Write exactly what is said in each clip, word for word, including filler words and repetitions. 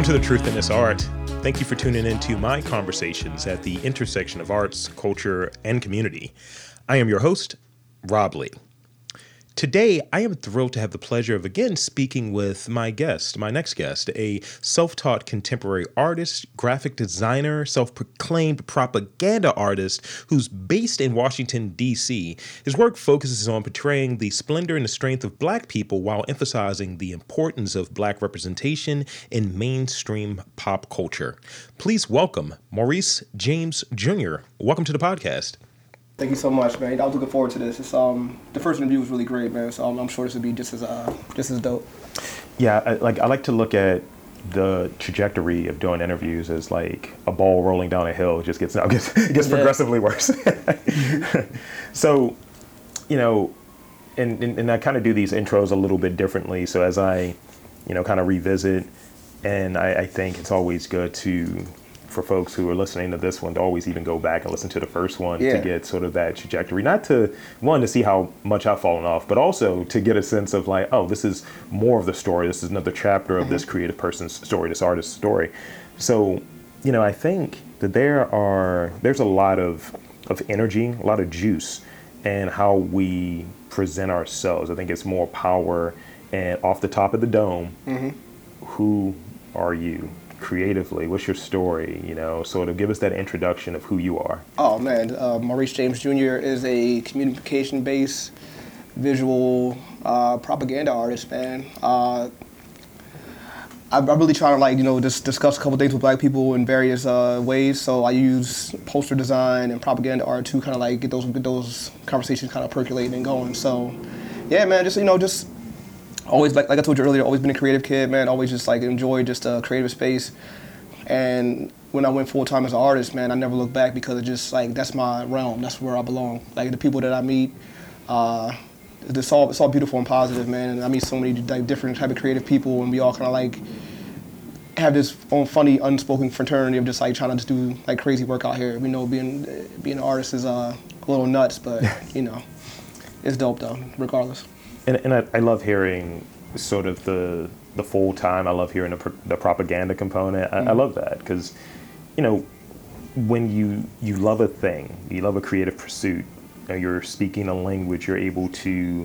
to The Truth in This Art. Thank you for tuning in to my conversations at the intersection of arts, culture, and community. I am your host, Rob Lee. Today, I am thrilled to have the pleasure of again speaking with my guest, my next guest, a self-taught contemporary artist, graphic designer, self-proclaimed propaganda artist who's based in Washington, D C. His work focuses on portraying the splendor and the strength of Black people while emphasizing the importance of Black representation in mainstream pop culture. Please welcome Maurice James Junior Welcome to the podcast. Thank you so much, man. I was looking forward to this. It's, um, the first interview was really great, man. So I'm, I'm sure this will be just as uh, just as dope. Yeah, I, like I like to look at the trajectory of doing interviews as like a ball rolling down a hill. It just gets it gets, it gets yeah. progressively worse. So, you know, and and, and I kind of do these intros a little bit differently. So as I, you know, kind of revisit, and I, I think it's always good to. For folks who are listening to this one to always even go back and listen to the first one yeah. to get sort of that trajectory. Not to, one, to see how much I've fallen off, but also to get a sense of like, oh, this is more of the story. This is another chapter of mm-hmm. this creative person's story, this artist's story. So, you know, I think that there are, there's a lot of, of energy, a lot of juice in how we present ourselves. I think it's more power and off the top of the dome, mm-hmm. who are you? Creatively, what's your story, you know, sort of give us that introduction of who you are. Oh man, uh, Maurice James Junior is a communication-based visual uh, propaganda artist, man. Uh, I, I'm really trying to like, you know, just discuss a couple things with Black people in various uh, ways. So I use poster design and propaganda art to kind of like get those get those conversations kind of percolating and going. So yeah, man, just, you know, just always, like, like I told you earlier, always been a creative kid, man. Always just like enjoyed just a creative space. And when I went full time as an artist, man, I never looked back because it just like, that's my realm. That's where I belong. Like the people that I meet, uh, it's all, it's all beautiful and positive, man. And I meet so many like different type of creative people, and we all kind of like have this own funny unspoken fraternity of just like trying to just do like crazy work out here. We know being, being an artist is uh, a little nuts, but you know, it's dope though, regardless. And, and I, I love hearing sort of the the full time. I love hearing the, pr- the propaganda component. I, mm-hmm. I love that because, you know, when you you love a thing, you love a creative pursuit, you know, you're speaking a language, you're able to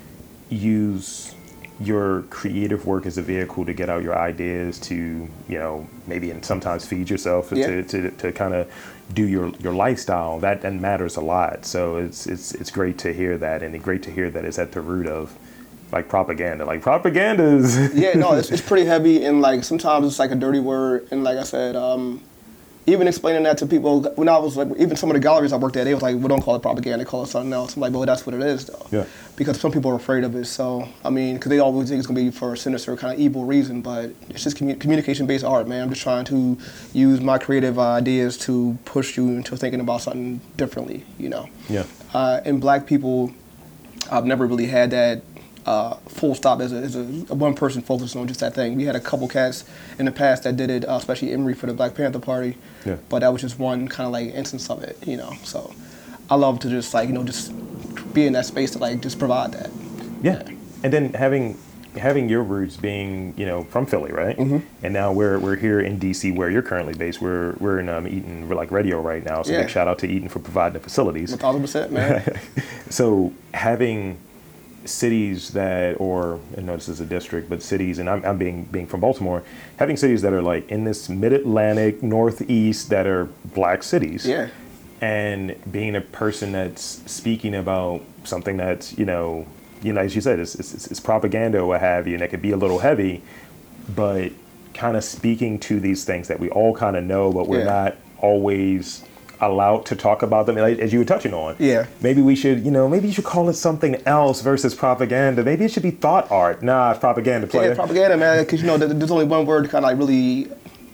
use your creative work as a vehicle to get out your ideas, to, you know, maybe and sometimes feed yourself, yeah. to, to to kind of do your, your lifestyle. That and matters a lot. So it's it's it's great to hear that, and great to hear that it's at the root of like propaganda. Like propaganda is yeah, no, it's it's pretty heavy, and like sometimes it's like a dirty word, and like I said, um, even explaining that to people when I was like, even some of the galleries I worked at, they was like, we don't call it propaganda, call it something else. I'm like, well, that's what it is though. Yeah. Because some people are afraid of it. So I mean, because they always think it's gonna be for a sinister kind of evil reason, but it's just commu- communication-based art, man. I'm just trying to use my creative uh, ideas to push you into thinking about something differently, you know. Yeah. Uh, and Black people, I've never really had that. Uh, full stop as a, as a, a one person focused on just that thing. We had a couple cats in the past that did it, uh, especially Emery for the Black Panther Party. Yeah. But that was just one kind of like instance of it, you know. So I love to just like, you know, just be in that space to like just provide that. Yeah. yeah. And then having having your roots being, you know, from Philly, right? Mm-hmm. And now we're we're here in D C where you're currently based. We're we're in um, Eaton, we're like radio right now. So yeah. Big shout out to Eaton for providing the facilities. one thousand percent, man. So having cities that, or I know this is a district, but cities, and I'm, I'm being being from Baltimore, having cities that are like in this mid-Atlantic, northeast, that are Black cities. Yeah. And being a person that's speaking about something that's, you know, you know, as you said, it's, it's, it's propaganda or what have you, and it could be a little heavy, but kind of speaking to these things that we all kind of know, but we're yeah. not always allowed to talk about them, as you were touching on. Yeah. Maybe we should, you know, maybe you should call it something else versus propaganda. Maybe it should be thought art. Nah, it's propaganda, player. Yeah, propaganda, man, because, you know, there's only one word to kind of like really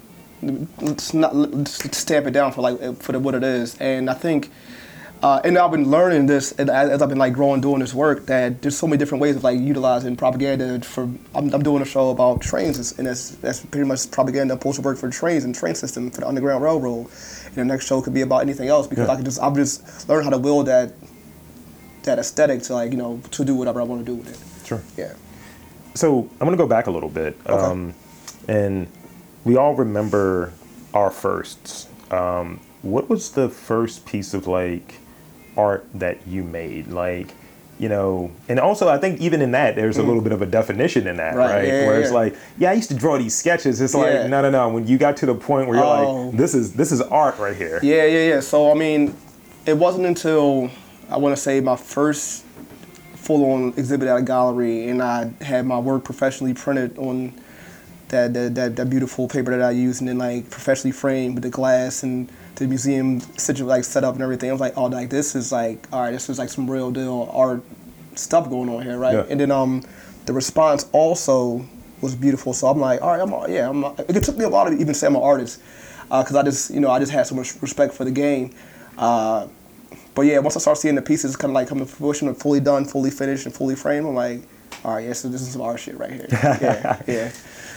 let's not let's stamp it down for like for the, what it is. And I think, uh, and I've been learning this as, as I've been like growing doing this work, that there's so many different ways of like utilizing propaganda. For I'm, I'm doing a show about trains, and that's that's pretty much propaganda, poster work for trains and train system for the Underground Railroad. And the next show could be about anything else, because yeah. I can just I've just learned how to wield that that aesthetic to like you know to do whatever I want to do with it. Sure. Yeah. So I'm gonna go back a little bit, okay. um, and we all remember our firsts. Um, what was the first piece of like art that you made? Like, you know, and also I think even in that there's a little bit of a definition in that, right? Right, yeah, where yeah, it's yeah. like, yeah, I used to draw these sketches. It's like, Yeah. no, no, no. When you got to the point where you're Oh. like, this is this is art right here. Yeah, yeah, yeah. So I mean, it wasn't until I want to say my first full-on exhibit at a gallery, and I had my work professionally printed on that that, that, that beautiful paper that I used, and then like professionally framed with the glass and the museum situ- like set up and everything. I was like, oh, like this is like, all right, this is like some real deal art stuff going on here, right? Yeah. And then um, the response also was beautiful. So I'm like, all right, I'm all, yeah. I'm, it took me a while to even say I'm an artist, because uh, I just you know I just had so much respect for the game. Uh, but yeah, once I start seeing the pieces kind of like coming to fruition and fully done, fully finished, and fully framed, I'm like, all right, yeah, so this is some art shit right here. Yeah, yeah.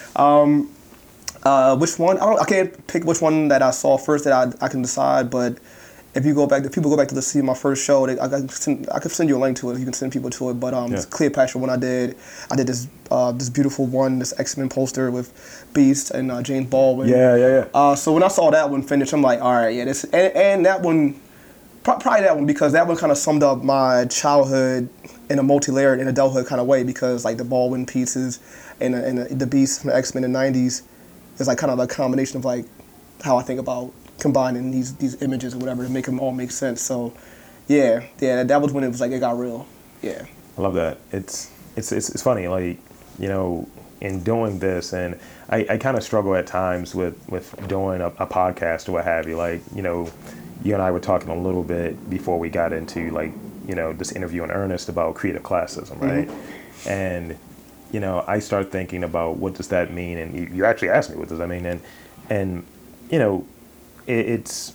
Um, uh, which one? I don't. I can't pick which one that I saw first that I I can decide. But if you go back, if people go back to the, see my first show, they, I can send, I can send you a link to it. You can send people to it. But um, Yeah. this Cleopatra one I did, I did this uh, this beautiful one, this X-Men poster with Beast and uh, James Baldwin. Yeah, yeah, yeah. Uh, so when I saw that one finished, I'm like, all right, yeah, this, and, and that one, pro- probably that one, because that one kind of summed up my childhood in a multi-layered, in adulthood kind of way, because like the Baldwin pieces and the, and the, the Beast from X-Men in the nineties is like kind of a combination of like how I think about combining these these images or whatever to make them all make sense. So, yeah, yeah, that was when it was like it got real. Yeah. I love that. It's it's it's, it's funny, like, you know, in doing this, and I, I kind of struggle at times with, with doing a, a podcast or what have you. Like, you know, you and I were talking a little bit before we got into like, you know, this interview in earnest about creative classism, right? Mm-hmm. And, you know, I start thinking about what does that mean, and you, you actually asked me what does that mean, and and you know, it, it's.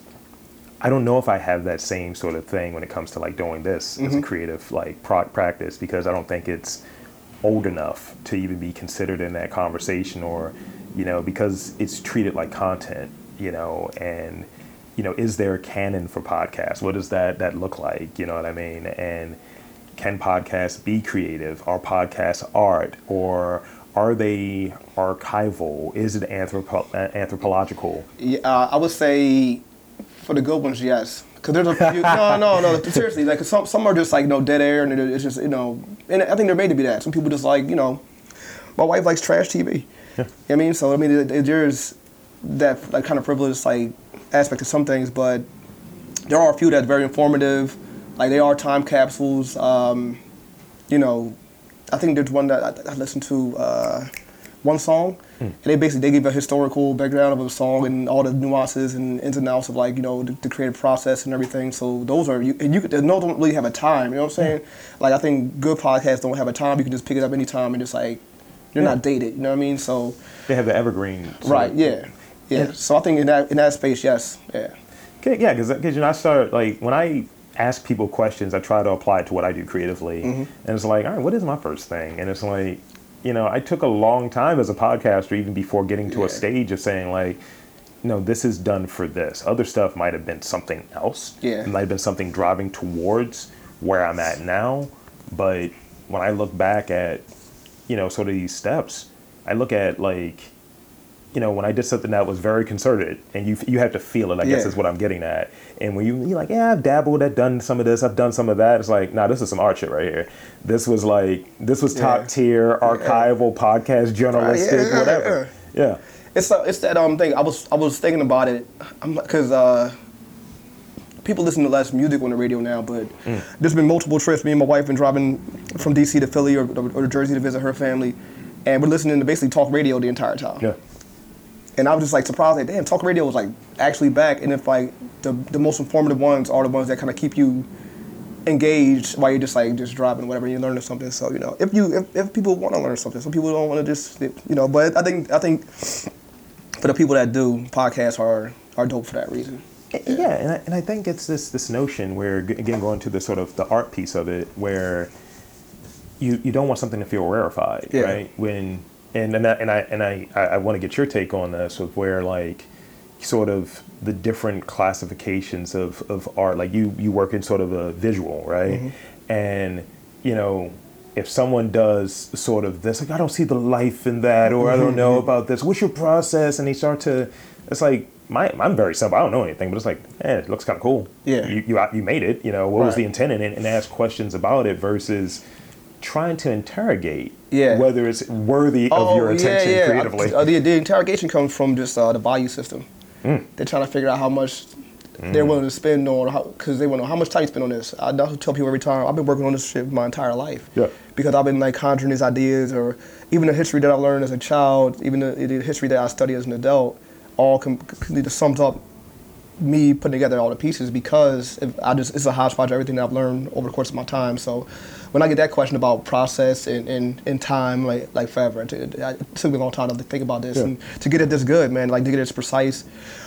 I don't know if I have that same sort of thing when it comes to like doing this mm-hmm. as a creative like pro- practice, because I don't think it's old enough to even be considered in that conversation, or, you know, because it's treated like content, you know, and, you know, is there a canon for podcasts? What does that, that look like? You know what I mean? And can podcasts be creative? Are podcasts art, or are they archival? Is it anthropo- anthropological? Yeah, uh, I would say for the good ones, yes. Because there's a few, no, no, no, seriously, like some some are just like, you know, dead air, and it's just, you know, and I think they're made to be that. Some people just like, you know, my wife likes trash T V. Yeah. You know what I mean? So, I mean, there's that like kind of privileged like aspect to some things, but there are a few that's very informative. Like, they are time capsules. Um, you know, I think there's one that I, I listened to, uh, one song, hmm. and they basically, they give a historical background of a song and all the nuances and ins and outs of, like, you know, the, the creative process and everything. So those are, you, and you could, no, don't really have a time, you know what I'm saying? Yeah. Like, I think good podcasts don't have a time. You can just pick it up anytime and just, like, you're yeah. not dated, you know what I mean? So they have the evergreen. Right, yeah. yeah. Yeah. So I think in that in that space, yes, yeah. Okay, yeah, because, you know, I start, like, when I ask people questions, I try to apply it to what I do creatively. Mm-hmm. And it's like, all right, what is my first thing? And it's like, you know, I took a long time as a podcaster, even before getting to yeah. a stage of saying, like, no, this is done for this. Other stuff might have been something else. Yeah. It might have been something driving towards where I'm at now. But when I look back at, you know, sort of these steps, I look at, like, you know, when I did something that was very concerted, and you you have to feel it, I guess yeah. is what I'm getting at. And when you, you're like, yeah, I've dabbled, I've done some of this, I've done some of that, it's like, nah, this is some art shit right here. This was like, this was top yeah. tier, archival, yeah. podcast, journalistic, right, yeah, whatever. Yeah. yeah. It's uh, it's that um thing, I was I was thinking about it, because uh, people listen to less music on the radio now, but mm. there's been multiple trips, me and my wife been driving from D C to Philly or, or Jersey to visit her family, and we're listening to basically talk radio the entire time. Yeah. And I was just like surprised, like, damn, talk radio was like actually back. And if like the the most informative ones are the ones that kind of keep you engaged while you're just like just driving or whatever, and you're learning something. So, you know, if you if, if people want to learn something, some people don't want to just, you know. But I think I think for the people that do, podcasts are are dope for that reason. Yeah, yeah and I, and I think it's this this notion where, again, going to the sort of the art piece of it, where you you don't want something to feel rarefied, yeah. right? When And and I, and I and I, I want to get your take on this, of where, like, sort of the different classifications of, of art. Like, you, you work in sort of a visual, right? Mm-hmm. And, you know, if someone does sort of this, like, I don't see the life in that, or I don't know about this, what's your process? And they start to, it's like, my, I'm very simple. I don't know anything, but it's like, eh, it looks kind of cool. Yeah. You, you you made it. You know, what right. was the intent in it? And ask questions about it versus trying to interrogate yeah. whether it's worthy oh, of your attention yeah, yeah. creatively. Uh, the, the interrogation comes from just uh, the value system. Mm. They're trying to figure out how much mm. they're willing to spend on, because they want to know how much time you spend on this. I tell people every time, I've been working on this shit my entire life. Yeah. Because I've been like conjuring these ideas, or even the history that I learned as a child, even the, the history that I study as an adult, all completely sums up me putting together all the pieces, because if I just it's a hodgepodge of everything that I've learned over the course of my time. So when I get that question about process and, and, and time, like like forever, it, it took me a long time to think about this yeah. and to get it this good, man, like to get it this precise.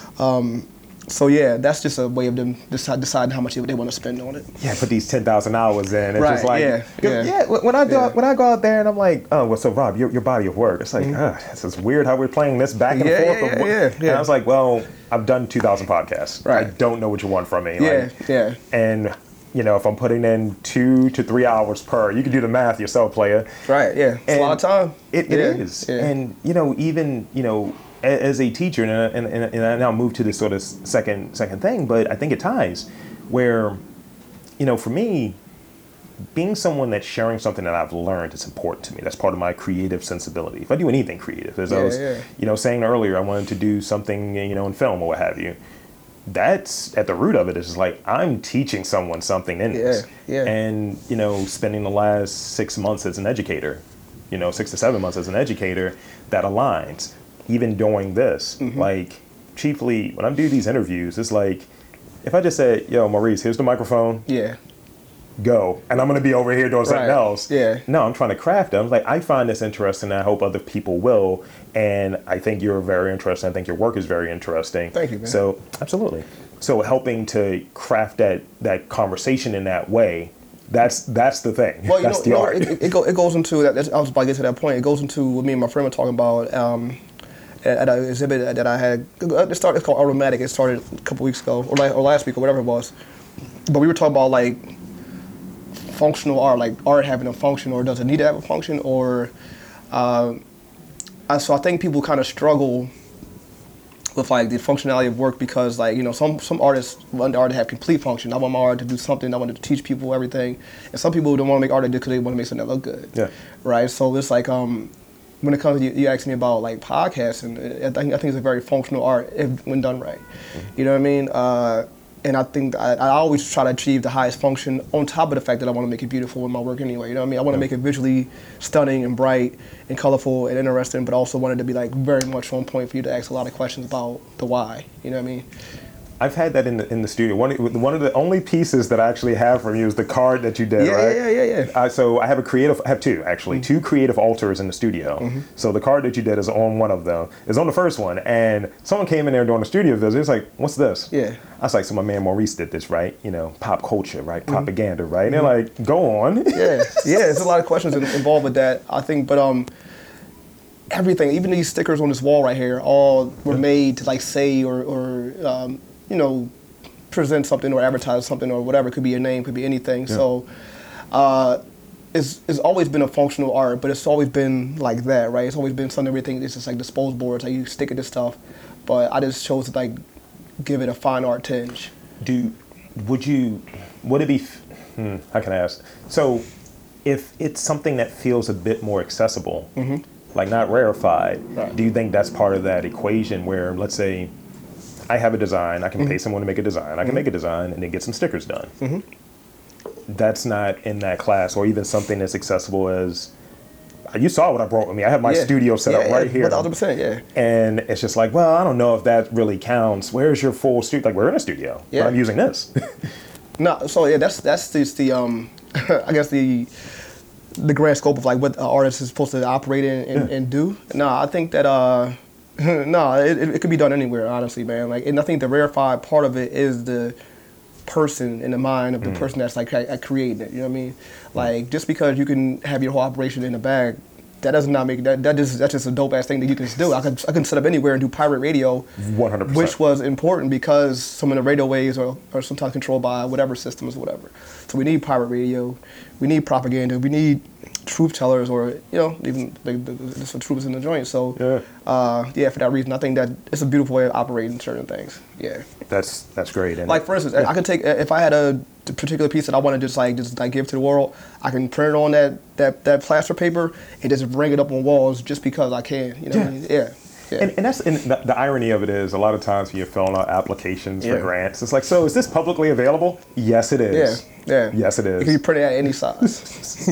Um, so yeah, that's just a way of them decide, deciding how much they want to spend on it. Yeah, put these ten thousand hours in. It's right, just like, yeah, yeah. yeah. When I go yeah. when I go out there and I'm like, oh, well, so Rob, your, your body of work. It's like, mm-hmm. uh, this is weird how we're playing this back and yeah, forth. Yeah, yeah, yeah, and I was like, well, I've done two thousand podcasts. Right. I don't know what you want from me. Yeah, like, yeah. And you know, if I'm putting in two to three hours per, you can do the math yourself, player. Right. Yeah. It's and a lot of time. It, it yeah. is. Yeah. And you know, even you know. As a teacher, and, and, and I now move to this sort of second second thing, but I think it ties, where, you know, for me, being someone that's sharing something that I've learned is important to me. That's part of my creative sensibility. If I do anything creative, as yeah, I was, yeah. you know, saying earlier, I wanted to do something, you know, in film or what have you. That's at the root of it. Is like I'm teaching someone something in yeah, this, yeah. and you know, spending the last six months as an educator, you know, six to seven months as an educator, that aligns. Even doing this, mm-hmm. like chiefly when I do these interviews, it's like if I just said, yo, Maurice, here's the microphone. Yeah. Go. And I'm going to be over here doing something right. else. Yeah. No, I'm trying to craft them. Like, I find this interesting and I hope other people will. And I think you're very interesting. I think your work is very interesting. Thank you, man. So, absolutely. So helping to craft that, that conversation in that way, that's that's the thing. Well, you that's know, the you know, art. It, it, go, it goes into that. I was about to get to that point. It goes into what me and my friend were talking about. Um, at an exhibit that I had, it started, it's called Automatic. It started a couple weeks ago, or, like, or last week, or whatever it was. But we were talking about like functional art, like art having a function, or does it need to have a function, or uh, I, so I think people kind of struggle with like the functionality of work, because like, you know, some some artists want the art to have complete function. I want my art to do something. I want to teach people everything, and some people don't want to make art because they want to make something that look good. Yeah. Right. So it's like um. When it comes to you, you asked me about like podcasting, I think I think it's a very functional art if when done right. Mm-hmm. You know what I mean? Uh, and I think I, I always try to achieve the highest function on top of the fact that I want to make it beautiful in my work anyway. You know what I mean? I want to yeah. make it visually stunning and bright and colorful and interesting, but also wanted to be like very much on point for you to ask a lot of questions about the why. You know what I mean? I've had that in the in the studio. One one of the only pieces that I actually have from you is the card that you did, yeah, right? Yeah, yeah, yeah, yeah. Uh, so I have a creative, I have two actually, mm-hmm. two creative altars in the studio. Mm-hmm. So the card that you did is on one of them. Is on the first one, and someone came in there during the studio visit. It's like, what's this? Yeah. I was like, so my man Maurice did this, right? You know, pop culture, right? Mm-hmm. Propaganda, right? And they're like, go on. yeah, yeah. There's a lot of questions involved with that, I think, but um. everything, even these stickers on this wall right here, all were made to like say or, or um, you know, present something or advertise something or whatever. It could be a name, could be anything. Yeah. So uh, it's, it's always been a functional art, but it's always been like that, right? It's always been something everything. It's just like disposable boards, like you stick it to stuff. But I just chose to like give it a fine art tinge. Do, would you, would it be, hmm, how can I ask? So if it's something that feels a bit more accessible, mm-hmm. like not rarefied, right. do you think that's part of that equation where, let's say, I have a design, I can mm-hmm. pay someone to make a design, I can mm-hmm. make a design and then get some stickers done. Mm-hmm. That's not in that class, or even something as accessible as, you saw what I brought with me. I have my yeah. studio set yeah, up right yeah, here. one hundred percent, yeah. And it's just like, well, I don't know if that really counts. Where's your full studio? Like, we're in a studio, yeah. but I'm using this. No, so yeah, that's that's just the, um, I guess the the grand scope of like what an artist is supposed to operate in and, yeah. and do. No, I think that, uh, no, it, it could be done anywhere, honestly, man. Like, and I think the rarefied part of it is the person in the mind of the mm. person that's like creating it. You know what I mean? Like, just because you can have your whole operation in a bag that does not make that that just that's just a dope ass thing that you can just do. I could I can set up anywhere and do pirate radio, one hundred percent. which was important because some of the radio waves are, are sometimes controlled by whatever systems or whatever. So we need pirate radio, we need propaganda, we need truth tellers, or you know even the, the, the, the truths in the joint. So yeah. Uh, yeah, for that reason, I think that it's a beautiful way of operating certain things. Yeah, that's that's great. And like for instance, yeah. I could take if I had a particular piece that I want to just like just like give to the world, I can print it on that that that plaster paper and just bring it up on walls just because I can. You know, yeah. What I mean? yeah. Yeah. And, and that's and the, the irony of it is a lot of times when you're filling out applications yeah. for grants, it's like, so is this publicly available? Yes, it is. Yeah, yeah. Yes, it is. It can be printed at any size.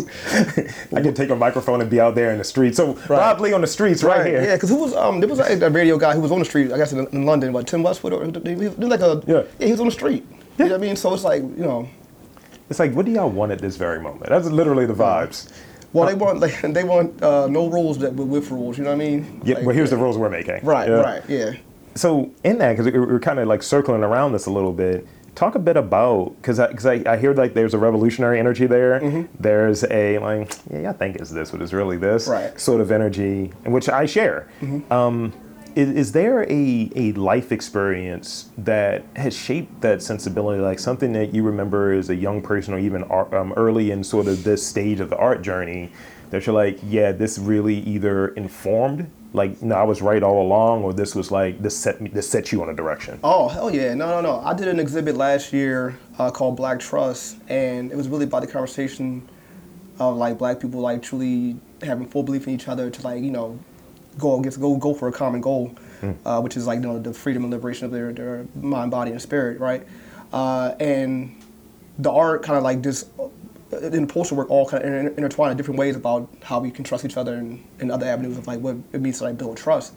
I can take a microphone and be out there in the street. So right. Rob Lee on the streets right, right here. Yeah, because who was um there was a, a radio guy who was on the street, I guess in, in London, but Tim Westwood, or he, he was like a yeah. yeah, he was on the street. Yeah. You know what I mean? So it's like, you know, it's like, what do y'all want at this very moment? That's literally the vibes. Well, they want like, they want uh, no rules that with, with rules. You know what I mean? Yeah. Like, well, here's yeah. the rules we're making. Right. Yeah. Right. Yeah. So in that, because we're kind of like circling around this a little bit, talk a bit about, because I, cause I, I hear like there's a revolutionary energy there. Mm-hmm. There's a like, yeah, I think it's this, but it's really this right. sort of energy, which I share. Mm-hmm. Um, is, is there a, a life experience that has shaped that sensibility, like something that you remember as a young person or even art, um, early in sort of this stage of the art journey that you're like, yeah, this really either informed, like, no, I was right all along, or this was like, this set me, this set you on a direction? Oh, hell yeah. No, no, no. I did an exhibit last year uh, called Black Trust, and it was really about the conversation of, like, black people, like, truly having full belief in each other to, like, you know, go against, go go for a common goal, mm. uh, which is, like, you know, the freedom and liberation of their, their mind, body, and spirit, right? Uh, and the art kind of, like, just, in poster work, all kind of intertwined in different ways about how we can trust each other and, and other avenues of like what it means to like build trust.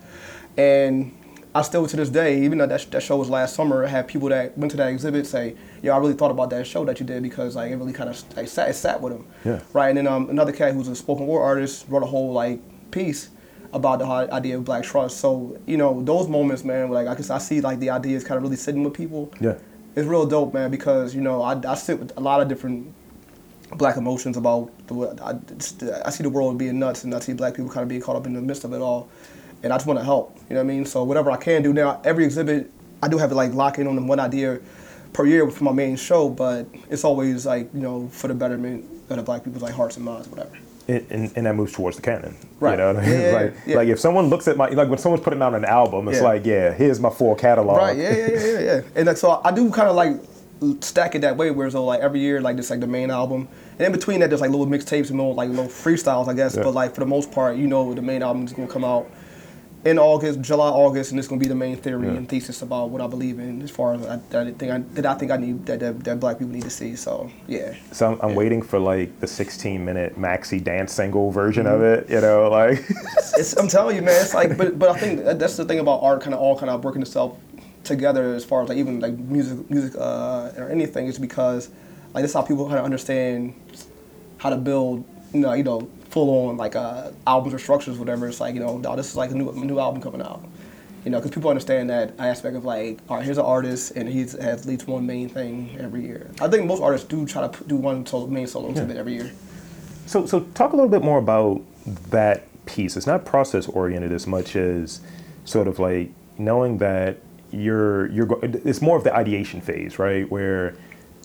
And I still to this day, even though that, that show was last summer, I had people that went to that exhibit say, "Yo, I really thought about that show that you did because like it really kind of like, sat it sat with them." Yeah. Right. And then um, another cat who's a spoken word artist wrote a whole like piece about the whole idea of black trust. So you know those moments, man, like I guess I see like the ideas kind of really sitting with people. Yeah. It's real dope, man, because you know I, I sit with a lot of different black emotions about the I, I see the world being nuts, and I see black people kind of being caught up in the midst of it all, and I just want to help. You know what I mean? So whatever I can do now, every exhibit I do have to like lock in on one idea per year for my main show, but it's always like you know for the betterment of the black people's like hearts and minds, whatever. And, and, and that moves towards the canon, right? You know what I mean? Yeah, yeah, like, yeah. like if someone looks at my, like when someone's putting out an album, it's yeah. like, yeah, here's my full catalog. Right? Yeah, yeah, yeah, yeah. yeah. And like, so I do kind of like stack it that way, where so like every year, like just like the main album, and in between that, there's like little mixtapes and little like little freestyles, I guess. Yeah. But like for the most part, you know, the main album is gonna come out in August, July, August, and it's gonna be the main theory yeah. and thesis about what I believe in, as far as I, that I think I, that I think I need that, that that black people need to see. So yeah. So I'm, I'm yeah. waiting for like the sixteen minute maxi dance single version mm-hmm. of it. You know, like. it's, I'm telling you, man. It's like, but but I think that's the thing about art, kind of all kind of working itself together, as far as like even like music, music uh, or anything, is because like that's how people kind of understand how to build, you know, you know. full on like uh, albums or structures, whatever. It's like, you know, no, this is like a new a new album coming out. You know, because people understand that aspect of like, all right, here's an artist and he has at least one main thing every year. I think most artists do try to do one solo, main solo yeah. exhibit every year. So, so talk a little bit more about that piece. It's not process oriented as much as sort of like knowing that you're you're. Go- it's more of the ideation phase, right? Where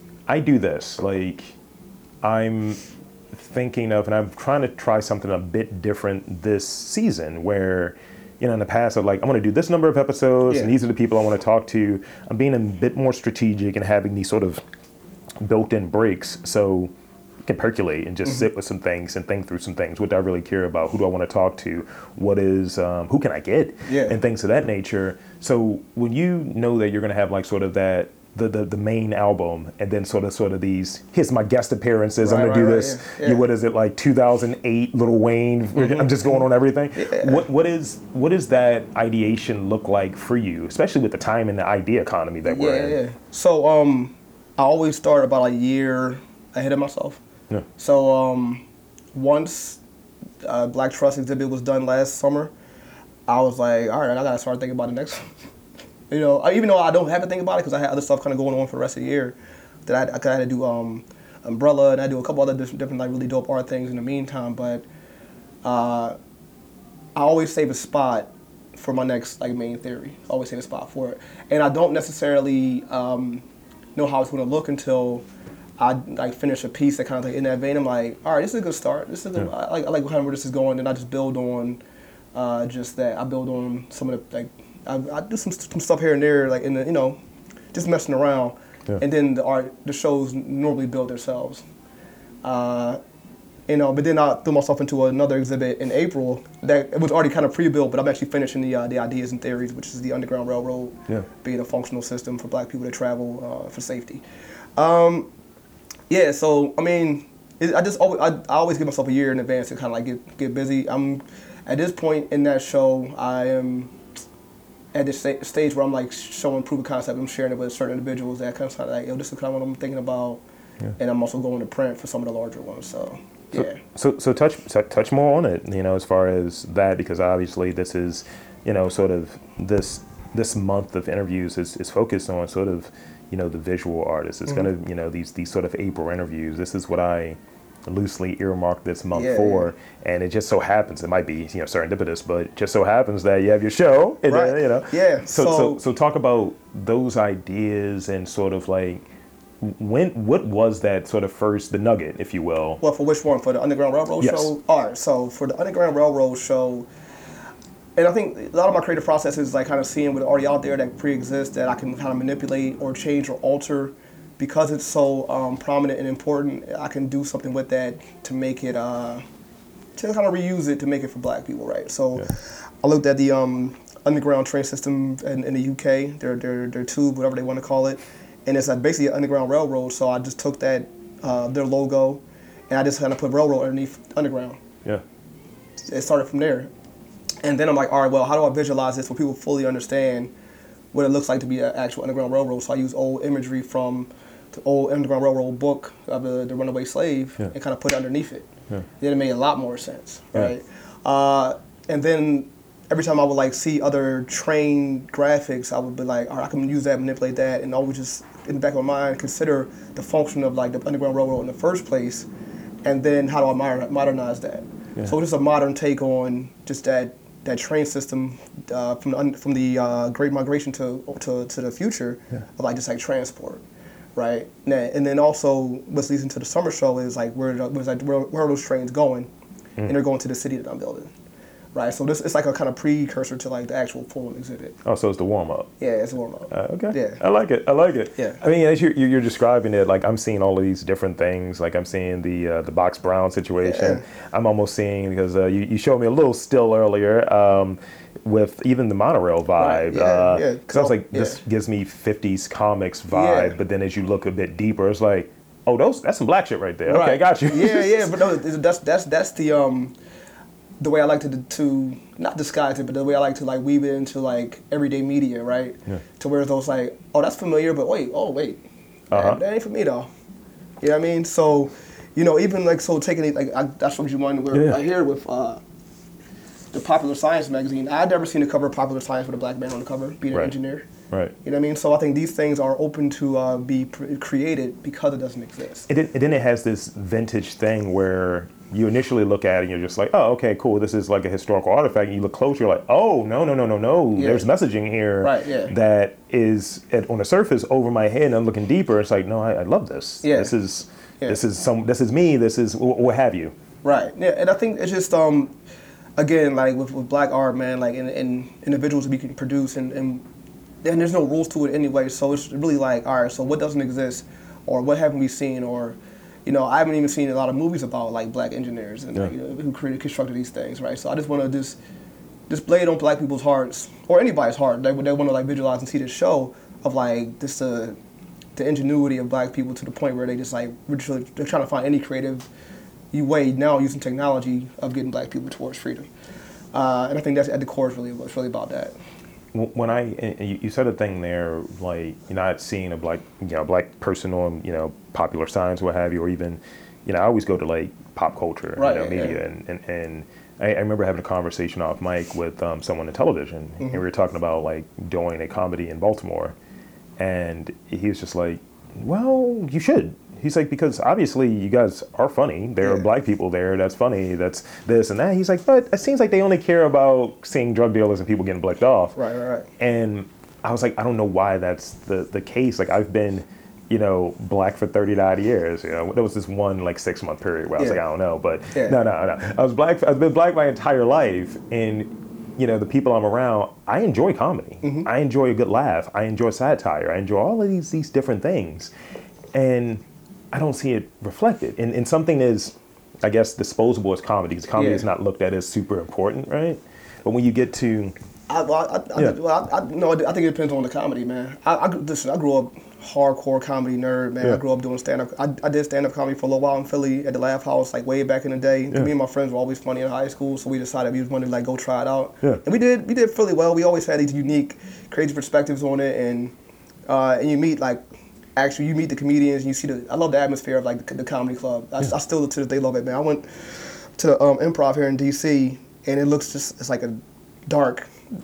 I do this, like I'm. thinking of, and I'm trying to try something a bit different this season where, you know, in the past I'm like, I'm going to do this number of episodes yeah. and these are the people I want to talk to. I'm being a bit more strategic and having these sort of built-in breaks so you can percolate and just mm-hmm. sit with some things and think through some things. What do I really care about? Who do I want to talk to? What is, um, who can I get? Yeah. And things of that nature. So when you know that you're going to have like sort of that The, the the main album, and then sort of sort of these, here's my guest appearances, right, I'm gonna right, do this, right, yeah, yeah. what is it, like two thousand eight Lil Wayne, mm-hmm. I'm just going on everything. Yeah. What what is what does that ideation look like for you, especially with the time and the idea economy that we're yeah, in? Yeah. So um, I always start about a year ahead of myself. Yeah. So um, once uh, Black Trust exhibit was done last summer, I was like, all right, I gotta start thinking about the next one. You know, even though I don't have to think about it because I had other stuff kind of going on for the rest of the year, that I, I had to do um, Umbrella, and I do a couple other different, different like really dope art things in the meantime. But uh, I always save a spot for my next like main theory. I always save a spot for it, and I don't necessarily um, know how it's going to look until I like finish a piece that kind of like in that vein. I'm like, all right, this is a good start. This is a good, Yeah. I like I like kind of where this is going, and I just build on uh, just that. I build on some of the like I, I do some some stuff here and there, like in the you know, just messing around, Yeah. and then the art the shows normally build themselves. Uh, you know, but then I threw myself into another exhibit in April that it was already kind of pre-built, but I'm actually finishing the uh, the ideas and theories, which is the Underground Railroad Yeah. being a functional system for Black people to travel uh, for safety. Um, yeah, so I mean, it, I just always I, I always give myself a year in advance to kind of like get get busy. I'm at this point in that show, I am at this sta- stage where I'm like showing proof of concept. I'm sharing it with certain individuals that kind of like, yo, this is kind of what I'm thinking about, Yeah. and I'm also going to print for some of the larger ones. So. So, Yeah. so, so touch, so touch more on it, you know, as far as that, because obviously this is, you know, sort of this, this month of interviews is, is focused on sort of, you know, the visual artists. It's Mm-hmm. going to, you know, these, these sort of April interviews. This is what I loosely earmarked this month Yeah, for. And it just so happens, it might be, you know, serendipitous, but it just so happens that you have your show, and Right. then, you know. Yeah, So, so, so- so talk about those ideas and sort of like, when, what was that sort of first, the nugget, if you will? Well, for which one? For the Underground Railroad Yes. show? All right, so for the Underground Railroad show, and I think a lot of my creative process is like kind of seeing what's already out there that pre-exists that I can kind of manipulate or change or alter. Because it's so um, prominent and important, I can do something with that to make it, uh, to kind of reuse it to make it for Black people, right? So Yeah. I looked at the um, underground train system in, in the U K, their, their, their tube, whatever they want to call it. And it's like basically an underground railroad, so I just took that, uh, their logo, and I just kind of put railroad underneath underground. Yeah. It started from there. And then I'm like, all right, well, how do I visualize this so people fully understand what it looks like to be an actual underground railroad? So I use old imagery from the old Underground Railroad book of the, the Runaway Slave Yeah. and kind of put it underneath it. Yeah. Then it made a lot more sense, Yeah. right? Uh, and then every time I would like see other train graphics, I would be like, all right, I can use that, manipulate that, and always just in the back of my mind consider the function of like the Underground Railroad in the first place, and then how do I moder- modernize that? Yeah. So just a modern take on just that that train system uh, from the un- from the uh, Great Migration to to to the future Yeah. of like just like transport, right? And then, and then also what leads into the summer show is like where the- where's like where, where are those trains going, and they're going to the city that I'm building. Right, so this it's like a kind of precursor to like the actual full exhibit. Oh, so it's the warm up. Yeah, it's a warm up. Uh, okay. Yeah. I like it. I like it. Yeah. I mean, as you're, you're describing it, like I'm seeing all of these different things. Like I'm seeing the uh, the Box Brown situation. Yeah. I'm almost seeing because uh, you, you showed me a little still earlier um, with even the monorail vibe. Right, yeah, uh, yeah. Because I was like, Yeah. this gives me fifties comics vibe. Yeah. But then as you look a bit deeper, it's like, oh, those that's some black shit right there. Okay, Right. got you. yeah, yeah, but no, that's that's that's the um the way I like to to not disguise it, but the way I like to like weave it into like everyday media, right? Yeah. To where those like, oh, that's familiar, but wait, oh wait, Uh-huh. that, that ain't for me though. You know what I mean? So, you know, even like so taking it like I, I showed you one where Yeah. right here with uh, the Popular Science magazine. I'd never seen a cover of Popular Science with a black man on the cover, being Right. an engineer. Right. You know what I mean? So I think these things are open to uh, be pr- created because it doesn't exist. And then, and then it has this vintage thing where you initially look at it and you're just like, oh, okay, cool. This is like a historical artifact. And you look closer, you're like, oh, no, no, no, no, no. Yeah. There's messaging here Right, yeah. that is at, on the surface over my head. And I'm looking deeper. It's like, no, I, I love this. Yeah. This is Yeah. this is some. This is me. This is wh- what have you. Right. Yeah, and I think it's just um, again, like with, with black art, man, like and, and individuals we can produce, and, and and there's no rules to it anyway. So it's really like, all right, so what doesn't exist, or what haven't we seen, or you know, I haven't even seen a lot of movies about like black engineers and Yeah. like, you know, who created, constructed these things, right? So I just want to just display it on black people's hearts or anybody's heart. They they want to like visualize and see this show of like this uh, the ingenuity of black people to the point where they just like we're just, they're trying to find any creative way now using technology of getting black people towards freedom. Uh, and I think that's at the core is really it's really about that. When I and you you said a thing there, like you're not seeing a black you know black person on you know Popular Science, what have you, or even you know I always go to like pop culture, Right, you know, yeah, media, yeah. and and, and I, I remember having a conversation off mic with um, someone in television, Mm-hmm. and we were talking about like doing a comedy in Baltimore, and he was just like, well, you should. he's like, because obviously you guys are funny. There Yeah. are black people there. That's funny. That's this and that. He's like, but it seems like they only care about seeing drug dealers and people getting blicked off. Right, right, right. And I was like, I don't know why that's the, the case. Like, I've been, you know, black for thirty-nine years. You know, there was this one like six month period where I was Yeah. like, I don't know, but Yeah. no, no, no. I was black. I've been black my entire life, and you know, the people I'm around, I enjoy comedy. Mm-hmm. I enjoy a good laugh. I enjoy satire. I enjoy all of these these different things, and I don't see it reflected. And, and something is, I guess, disposable as comedy, because comedy Yeah. is not looked at as super important, right? But when you get to I, well, I, I, Yeah. well, I, I, no, I think it depends on the comedy, man. I, I listen. I grew up hardcore comedy nerd, man. Yeah. I grew up doing stand up. I, I did stand up comedy for a little while in Philly at the Laugh House, like way back in the day. Yeah. Me and my friends were always funny in high school, so we decided we wanted to like go try it out. Yeah. And we did. We did fairly well. We always had these unique, crazy perspectives on it, and uh, and you meet like. Actually, you meet the comedians, and you see the. I love the atmosphere of like the, the comedy club. I, I still to this day love it, man. I went to the um, Improv here in D C, and it looks just it's like a dark.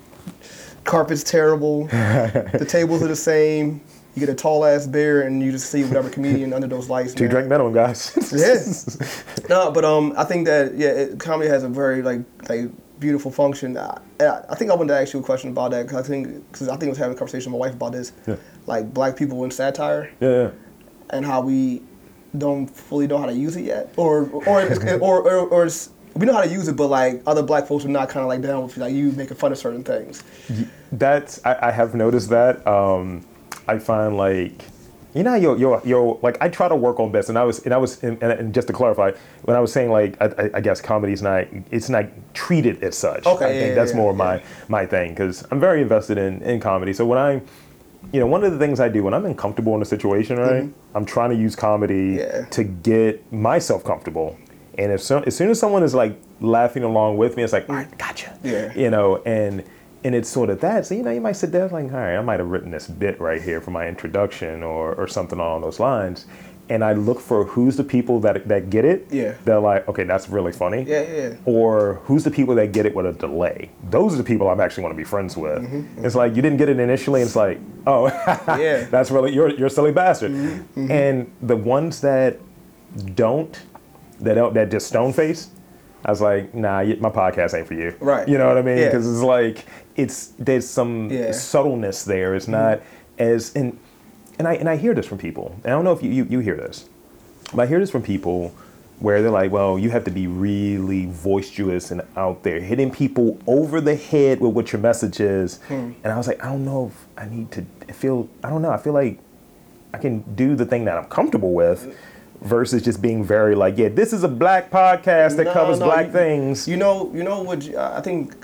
Carpet's terrible. The tables are the same. You get a tall ass beer, and you just see whatever comedian under those lights. two man. drink minimum, guys. Yeah. No, but um, I think that yeah, it, comedy has a very like like beautiful function. I, I think I wanted to ask you a question about that because I think because I think I was having a conversation with my wife about this, Yeah. like black people in satire Yeah, yeah. and how we don't fully know how to use it yet, or or it's, or, or or it's, we know how to use it, but like other black folks are not kind of like down with like you making fun of certain things. That's I, I have noticed that. Um, I find like, you know, yo, yo, yo, like I try to work on this, and I was, and I was, and, and just to clarify, when I was saying like, I, I guess comedy's not, it's not treated as such. Okay, I yeah, think yeah, that's yeah, more yeah. my my thing because I'm very invested in in comedy. So when I, you know, one of the things I do when I'm uncomfortable in a situation, right, Mm-hmm. I'm trying to use comedy Yeah. to get myself comfortable. And if so, as soon as someone is like laughing along with me, it's like, all right, gotcha. Yeah. You know, and and it's sort of that. So, you know, you might sit there like, all right, I might have written this bit right here for my introduction or, or something along those lines. And I look for who's the people that that get it. Yeah. They're like, okay, that's really funny. Yeah, yeah. Or who's the people that get it with a delay? Those are the people I'm actually want to be friends with. Mm-hmm, It's like you didn't get it initially. And it's like, oh, Yeah. that's really you're you're a silly bastard. Mm-hmm, And the ones that don't, that don't, that just stone faced. I was like, nah, y- my podcast ain't for you. Right. You know what I mean? Yeah. Because it's like it's there's some Yeah. subtleness there. It's not as and and I and I hear this from people. And I don't know if you, you you hear this, but I hear this from people where they're like, well, you have to be really boisterous and out there, hitting people over the head with what your message is. Hmm. And I was like, I don't know if I need to I feel. I don't know. I feel like I can do the thing that I'm comfortable with. Versus just being very like, yeah, this is a black podcast that No, covers no, black you- things. You know, you know what? you- I think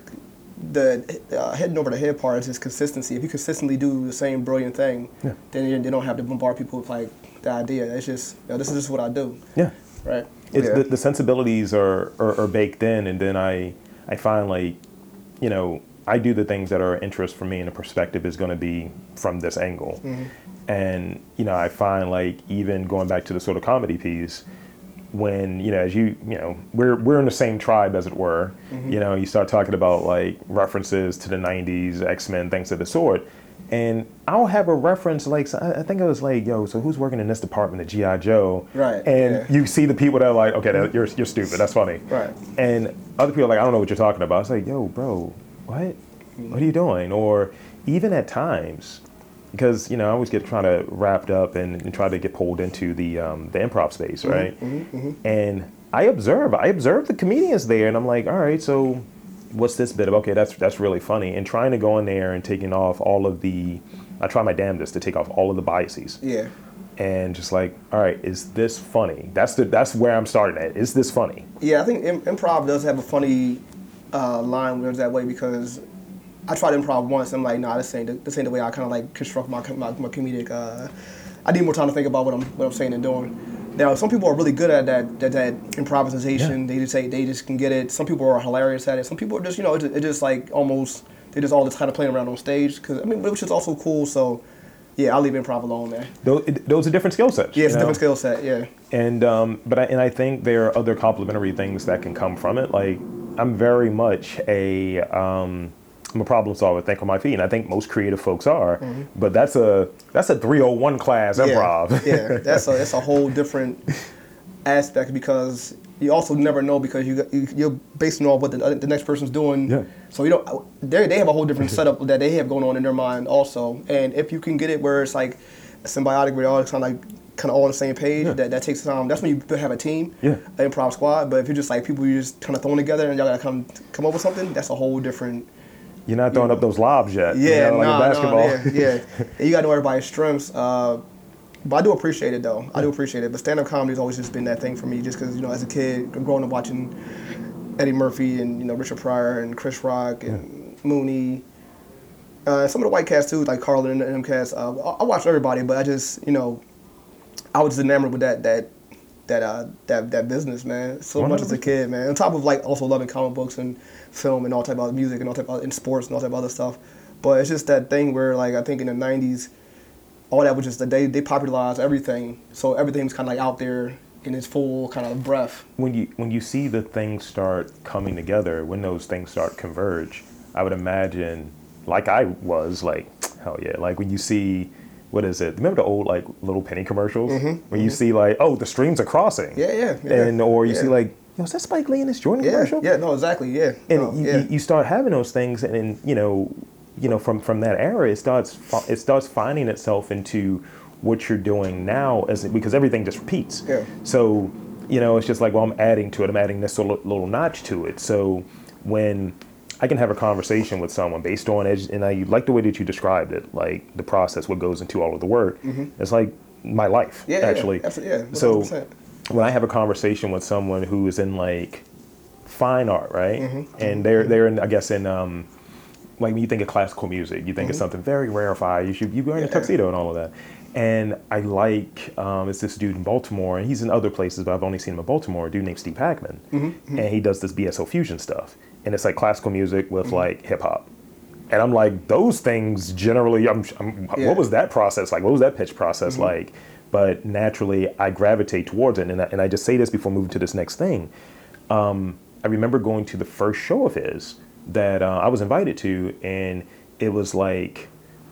the uh, heading over the head part is just consistency. If you consistently do the same brilliant thing, Yeah. then you, you don't have to bombard people with like the idea. It's just, you know, this is just what I do, Yeah. right? It's yeah. the, the sensibilities are, are, are baked in, and then I I find like, you know, I do the things that are of interest for me, and the perspective is going to be from this angle. Mm-hmm. And you know, I find like even going back to the sort of comedy piece, when you know, as you you know, we're we're in the same tribe as it were. Mm-hmm. You know, you start talking about like references to the nineties, X-Men, things of the sort. And I'll have a reference like so I I think it was like, yo, so who's working in this department of G I. Joe? Right, And yeah. you see the people that are like, okay, that, you're you're stupid. That's funny. Right. And other people are like, I don't know what you're talking about. It's like, yo, bro, what? What are you doing? Or even at times, because you know, I always get trying to wrapped up and, and try to get pulled into the um, the improv space, right? And I observe, I observe the comedians there, and I'm like, all right, so what's this bit of? Okay, that's that's really funny. And trying to go in there and taking off all of the, I try my damnedest to take off all of the biases. Yeah. And just like, all right, is this funny? That's the that's where I'm starting at. Is this funny? Yeah, I think im- improv does have a funny uh, line where it's that way because I tried improv once. And I'm like, nah, this ain't the, this ain't the way I kind of like construct my my, my comedic. Uh, I need more time to think about what I'm what I'm saying and doing. Now, some people are really good at that that, that improvisation. Yeah. They just say they just can get it. Some people are hilarious at it. Some people are just you know it's it just like almost they're just all just kind of playing around on stage. Cause I mean, which is also cool. So yeah, I'll leave improv alone, man. Those, those are different skill sets. Yeah, it's you a know? different skill set. Yeah. And um, but I, and I think there are other complementary things that can come from it. Like I'm very much a um, I'm a problem solver, think on my feet, and I think most creative folks are. Mm-hmm. But that's a that's a three oh one class improv. Yeah, yeah. that's a that's a whole different aspect because you also never know because you, you you're basing off what the, the next person's doing. Yeah. So you know they they have a whole different setup that they have going on in their mind also. And if you can get it where it's like symbiotic, where all kind of like kind of all on the same page, yeah. that that takes time. That's when you have a team, yeah, an improv squad. But if you're just like people you just kind of throwing together and y'all gotta come come up with something, that's a whole different. You're not throwing you know, up those lobs yet. Yeah, you know, like nah, in basketball. Nah, yeah, yeah. And you got to know everybody's strengths. Uh, but I do appreciate it, though. I do appreciate it. But stand-up comedy has always just been that thing for me, just because, you know, as a kid, growing up watching Eddie Murphy and, you know, Richard Pryor and Chris Rock and yeah. Mooney. Uh, some of the white cats, too, like Carlin and them cats. Uh, I watched everybody, but I just, you know, I was just enamored with that that that uh, that that business, man. So one hundred percent. Much as a kid, man. On top of, like, also loving comic books and film and all type of music and all type of in sports and all type of other stuff, but it's just that thing where like I think in the nineties, all that was just that they they popularized everything, so everything was kind of like out there in its full kind of breath. When you when you see the things start coming together, when those things start converge, I would imagine, like I was like, hell yeah, like when you see. What is it? Remember the old like little penny commercials mm-hmm, when mm-hmm. you see like, oh, the streams are crossing. Yeah, yeah. yeah and or you yeah. see like, yo, is that Spike Lee in this Jordan yeah, commercial? Yeah, no, exactly. Yeah. And no, you, yeah. you start having those things, and, and you know, you know, from from that era, it starts it starts finding itself into what you're doing now, as it, because everything just repeats. Yeah. So, you know, it's just like, well, I'm adding to it. I'm adding this little, little notch to it. So when I can have a conversation with someone based on it, and I like the way that you described it, like the process, what goes into all of the work. Mm-hmm. It's like my life, yeah, actually. Yeah, yeah, yeah, so when I have a conversation with someone who is in like fine art, right, mm-hmm. and they're they're in, I guess in um, like when you think of classical music, you think mm-hmm. of something very rarefied. You should you wearing yeah. a tuxedo and all of that. And I like, um, it's this dude in Baltimore, and he's in other places, but I've only seen him in Baltimore, a dude named Steve Hackman. Mm-hmm, mm-hmm. And he does this B S O fusion stuff. And it's like classical music with mm-hmm. like hip hop. And I'm like, those things generally, I'm, I'm, yeah. what was that process like? What was that pitch process mm-hmm. like? But naturally, I gravitate towards it. And I, and I just say this before moving to this next thing. Um, I remember going to the first show of his that uh, I was invited to, and it was like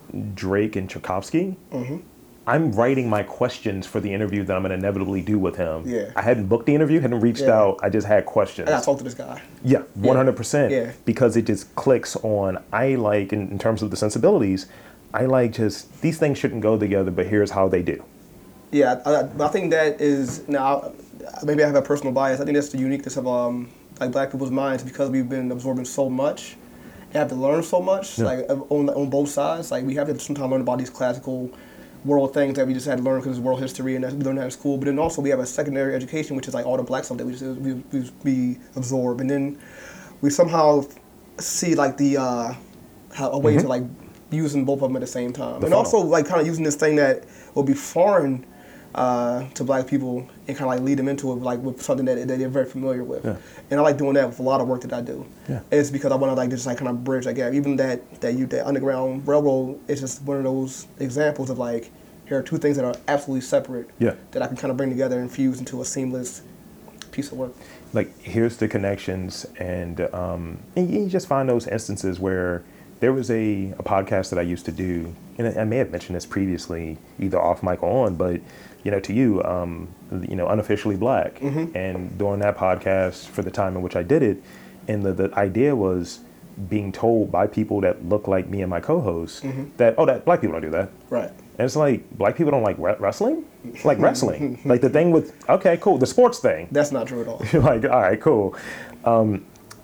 Drake and Tchaikovsky. Mm-hmm. I'm writing my questions for the interview that I'm going to inevitably do with him. Yeah. I hadn't booked the interview, hadn't reached yeah. out. I just had questions. I got to talk to this guy. Yeah, one hundred percent. Yeah. Because it just clicks on, I like, in, in terms of the sensibilities, I like just, these things shouldn't go together, but here's how they do. Yeah, I, I think that is, now, maybe I have a personal bias. I think that's the uniqueness of um, like black people's minds, because we've been absorbing so much and have to learn so much, yeah. like on, on both sides. Like we have to sometimes learn about these classical world things that we just had to learn because it's world history and we learned that in school. But then also we have a secondary education, which is like all the black stuff that we just we, we, we absorb, and then we somehow see like the uh, how, a way mm-hmm. to like using both of them at the same time, the and funnel. Also like kind of using this thing that will be foreign uh, to black people and kind of like lead them into it like with something that, that they're very familiar with. Yeah. And I like doing that with a lot of work that I do. Yeah. It's because I want to like just like kind of bridge that gap. Even that that you that Underground Railroad is just one of those examples of like, here are two things that are absolutely separate yeah. that I can kind of bring together and fuse into a seamless piece of work. Like here's the connections, and um, and you just find those instances where there was a, a podcast that I used to do, and I, I may have mentioned this previously, either off mic or on, but you know, to you, um, you know, Unofficially Black. Mm-hmm. And during that podcast, for the time in which I did it, and the, the idea was being told by people that look like me and my co-hosts mm-hmm. that, oh, that black people don't do that. Right. And it's like, black people don't like re- wrestling? Like wrestling. Like the thing with, okay, cool, the sports thing. That's not true at all. Like, all right, cool. Um,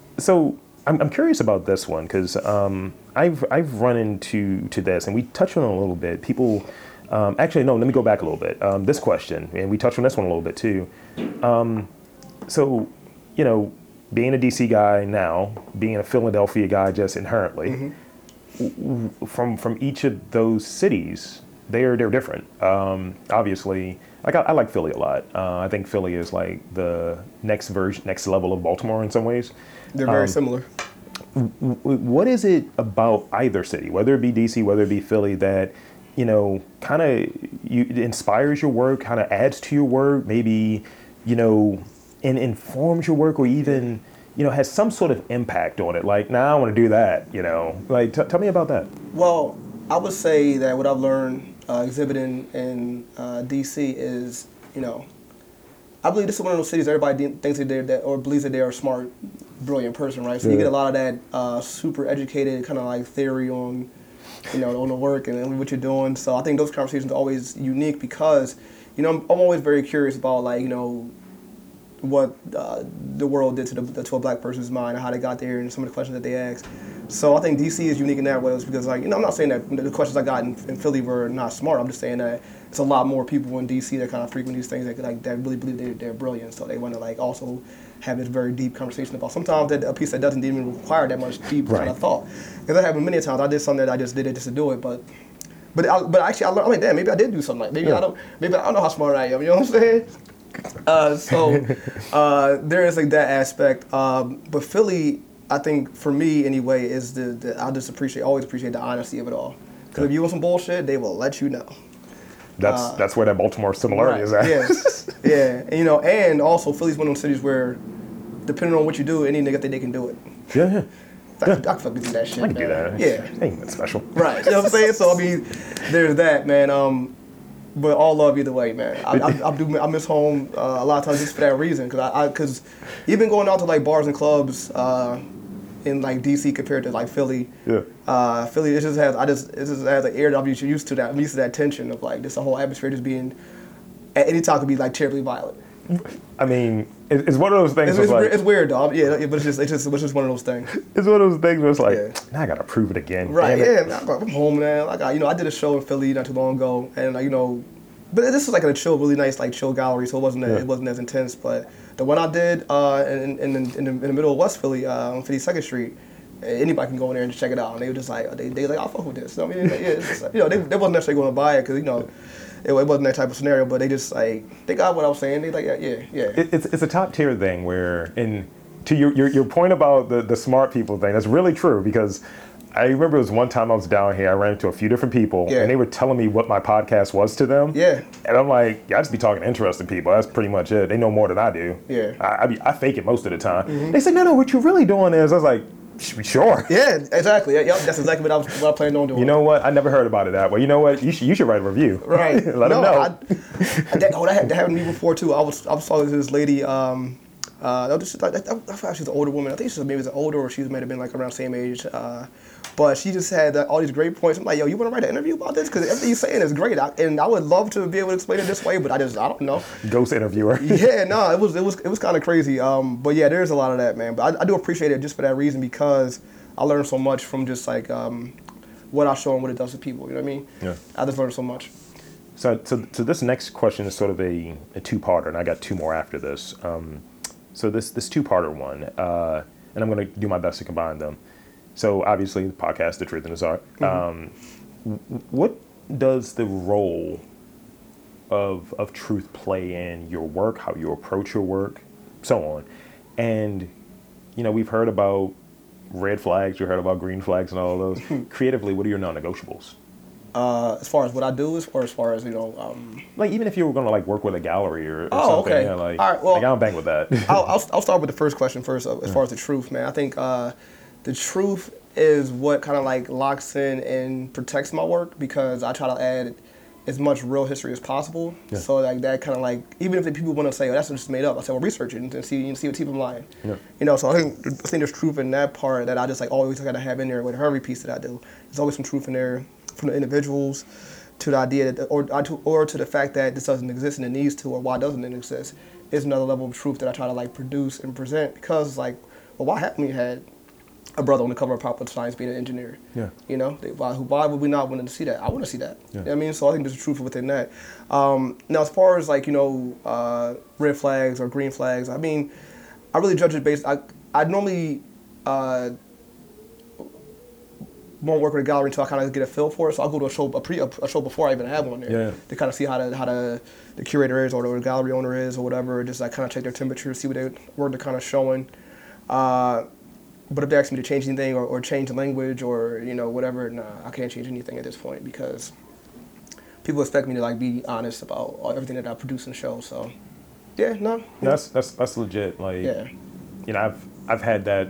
so I'm, I'm curious about this one, because um, I've I've run into to this, and we touched on it a little bit. People... Um, actually, no, let me go back a little bit. Um, this question, and we touched on this one a little bit too. Um, so, you know, being a D C guy now, being a Philadelphia guy just inherently, mm-hmm. w- from from each of those cities, they're they're different. Um, obviously, like I, I like Philly a lot. Uh, I think Philly is like the next version, next level of Baltimore in some ways. They're very um, similar. W- w- what is it about either city, whether it be D C, whether it be Philly, that you know, kind of you it inspires your work, kind of adds to your work, maybe, you know, and informs your work, or even, you know, has some sort of impact on it. Like, now nah, I want to do that, you know. Like, t- tell me about that. Well, I would say that what I've learned uh, exhibiting in uh, D C is, you know, I believe this is one of those cities everybody thinks that they're that, or believes that they are a smart, brilliant person, right? So yeah. you get a lot of that uh, super educated kind of like theory on, you know, on the work and, and what you're doing. So I think those conversations are always unique because, you know, I'm, I'm always very curious about like, you know, what uh, the world did to the to a black person's mind and how they got there and some of the questions that they asked. So I think D C is unique in that way because, like, you know, I'm not saying that the questions I got in, in Philly were not smart. I'm just saying that it's a lot more people in D C that kind of frequent these things that like that really believe they're, they're brilliant. So they want to like also have this very deep conversation about sometimes that a piece that doesn't even require that much deep right. kind of thought. Because that happened many times. I did something that I just did it just to do it, but. But I, but actually, I learned. I mean, damn, maybe I did do something like maybe yeah. I don't. Maybe I don't know how smart I am. You know what I'm saying? Uh, so uh, there is like that aspect. Um, but Philly, I think for me anyway, is the, the I just appreciate always appreciate the honesty of it all. Because yeah. if you want some bullshit, they will let you know. That's uh, that's where that Baltimore similarity right, is at. Yeah, yeah, and, you know, and also Philly's one of those cities where, depending on what you do, any nigga think they can do it. Yeah, yeah. I, yeah. I can fucking do that shit. I can man. do that. Yeah, ain't that special. Right. You know what I'm saying? So I mean, there's that, man. Um, But all love either way, man. I, I, I do. I miss home uh, a lot of times just for that reason, because I, because even going out to like bars and clubs uh, in like D C compared to like Philly. Yeah. Uh, Philly, it just has. I just it just has an air that I'm used to. That I'm used to that tension of like this whole atmosphere just being at any time could be like terribly violent. I mean, it's one of those things. It's, it's, like, it's weird, dog. Yeah, but it's just it's just it's just one of those things. It's one of those things where it's like, yeah. now I gotta prove it again. Right? Yeah. Man, I'm home now. I got you know I did a show in Philly not too long ago, and like you know, but this was like a chill, really nice like chill gallery, so it wasn't yeah. it wasn't as intense. But the one I did uh, in, in, in, in, the, in the middle of West Philly uh, on fifty-second Street. Anybody can go in there and just check it out. And they were just like, they they like, I'll fuck with this. You know what I mean? Like, yeah, it's just, you know, they, they wasn't necessarily going to buy it because, you know, it, it wasn't that type of scenario, but they just like, they got what I was saying. They like, yeah, yeah, yeah. It, it's it's a top tier thing where, in to your, your, your point about the, the smart people thing, that's really true because I remember it was one time I was down here, I ran into a few different people yeah. and they were telling me what my podcast was to them. Yeah. And I'm like, yeah, I just be talking to interesting people. That's pretty much it. They know more than I do. Yeah. I, I, be, I fake it most of the time. Mm-hmm. They said, no, no, what you're really doing is, I was like, sure. Yeah, exactly. Yep, that's exactly what I was what I planned on doing. You know what? I never heard about it that way. You know what? You should you should write a review. Right. Let no, them know. I, that, oh, that, that happened to me before too. I was I was talking to this lady. Um, uh, just, I, I, I thought she was an older woman. I think she was maybe was older, or she might have been like around the same age. Uh, but she just had uh, all these great points. I'm like, yo, you want to write an interview about this? Because everything you're saying is great, I, and I would love to be able to explain it this way, but I just I don't know. Ghost interviewer. Yeah, no, it was it was it was kind of crazy. Um, but yeah, there's a lot of that, man. But I, I do appreciate it just for that reason because I learned so much from just like um, what I show and what it does to people. You know what I mean? Yeah. I just learned so much. So, so, so this next question is sort of a, a two-parter, and I got two more after this. Um, so this this two-parter one, uh, and I'm going to do my best to combine them. So obviously, the podcast, The Truth in His Art. Mm-hmm. Um, what does the role of of truth play in your work, how you approach your work, so on? And you know, we've heard about red flags, you heard about green flags and all of those. Creatively, what are your non-negotiables? Uh, as far as what I do, as, or as far as, you know... Um, like, even if you were going to, like, work with a gallery or, or oh, something. Okay. Yeah, like, all right, well, like, I don't bang with that. I'll, I'll, I'll start with the first question first, uh, as far as the truth, man. I think uh, the truth is what kind of, like, locks in and protects my work because I try to add as much real history as possible. Yeah. So, like, that kind of, like, even if the people want to say, oh, that's just made up, I say, well, research it and see, and see what people are lying. Yeah. You know, so I think, I think there's truth in that part that I just, like, always got to have in there with every piece that I do. There's always some truth in there from the individuals to the idea that, or, or to the fact that this doesn't exist and it needs to, or why doesn't it exist, is another level of truth that I try to like produce and present because like, well, why haven't we had a brother on the cover of Popular Science being an engineer? Yeah. You know, they, why, why would we not want to see that? I want to see that. Yeah. You know what I mean? So I think there's a truth within that. Um, now, as far as like, you know, uh, red flags or green flags, I mean, I really judge it based, I, I normally, uh, won't work with a gallery until I kind of get a feel for it. So I'll go to a show a, pre, a, a show before I even have one there yeah. to kind of see how the how the, the curator is or the gallery owner is or whatever. Just like kind of check their temperature, see what they what they're kind of showing. Uh, but if they ask me to change anything or, or change the language or you know whatever, nah, I can't change anything at this point because people expect me to like be honest about everything that I produce and show. So yeah, no. That's that's that's legit. Like yeah. you know I've I've had that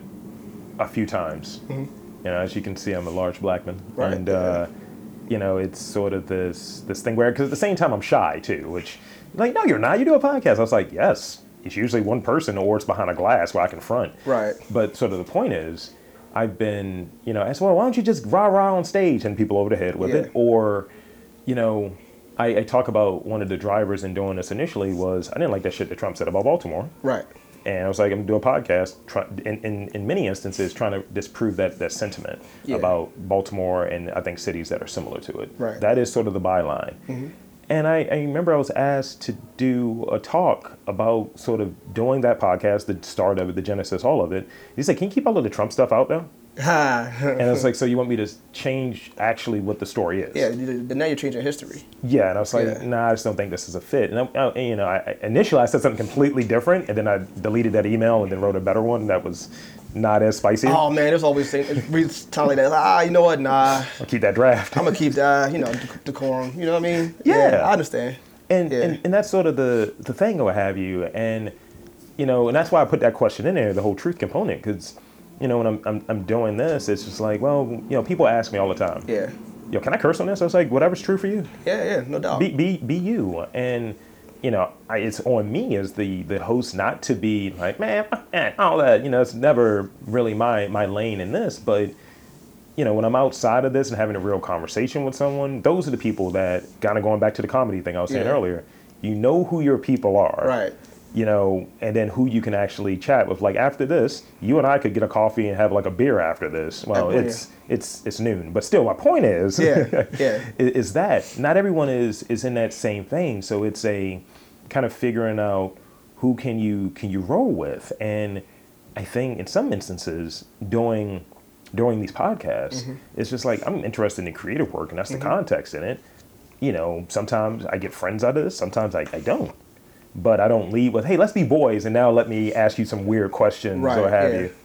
a few times. Mm-hmm. You know, as you can see, I'm a large black man, Right, and yeah. uh, you know, it's sort of this this thing where, because at the same time, I'm shy too. Which, like, no, you're not. You do a podcast. I was like, yes. It's usually one person, or it's behind a glass where I confront. Right. But sort of the point is, I've been, you know, as well. Why don't you just rah rah on stage and people over the head with Yeah. it, or, you know. I, I talk about one of the drivers in doing this initially was I didn't like that shit that Trump said about Baltimore. Right. And I was like, I'm going to do a podcast try, in, in, in many instances trying to disprove that, that sentiment Yeah. about Baltimore and I think cities that are similar to it. Right. That is sort of the byline. Mm-hmm. And I, I remember I was asked to do a talk about sort of doing that podcast, the start of it, the genesis, all of it. He said, can you keep all of the Trump stuff out though? And I was like, so you want me to change actually what the story is? Yeah, now you're changing history. Yeah, and I was like, Yeah. nah, I just don't think this is a fit. And, I, I, you know, I, initially I said something completely different, and then I deleted that email and then wrote a better one that was not as spicy. Oh man, there's always things. It's telling like that. Ah, you know what? Nah, I'll keep that draft. I'm gonna keep that. You know, dec- decorum. You know what I mean? Yeah. I understand. And, Yeah. and and that's sort of the the thing, or what have you. And you know, and that's why I put that question in there, the whole truth component, because you know, when I'm, I'm I'm doing this, it's just like, well, you know, people ask me all the time. Yeah. Yo, can I curse on this? I was like, whatever's true for you. Yeah, yeah, no doubt. Be be be you. And you know, I, it's on me as the the host not to be like, man, eh, all that. You know, it's never really my my lane in this. But you know, when I'm outside of this and having a real conversation with someone, those are the people that kind of going back to the comedy thing I was saying Yeah. earlier. You know who your people are. Right. You know, and then who you can actually chat with. Like after this, you and I could get a coffee and have like a beer after this. Well, Yeah. it's it's it's noon, but still, my point is, Yeah, yeah. is, is that not everyone is is in that same thing. So it's a kind of figuring out who can you can you roll with, and I think in some instances doing doing these podcasts, Mm-hmm. it's just like I'm interested in creative work, and that's the context in it. You know, sometimes I get friends out of this, sometimes I, I don't. But I don't lead with, hey, let's be boys, and now let me ask you some weird questions Right, or have yeah. you.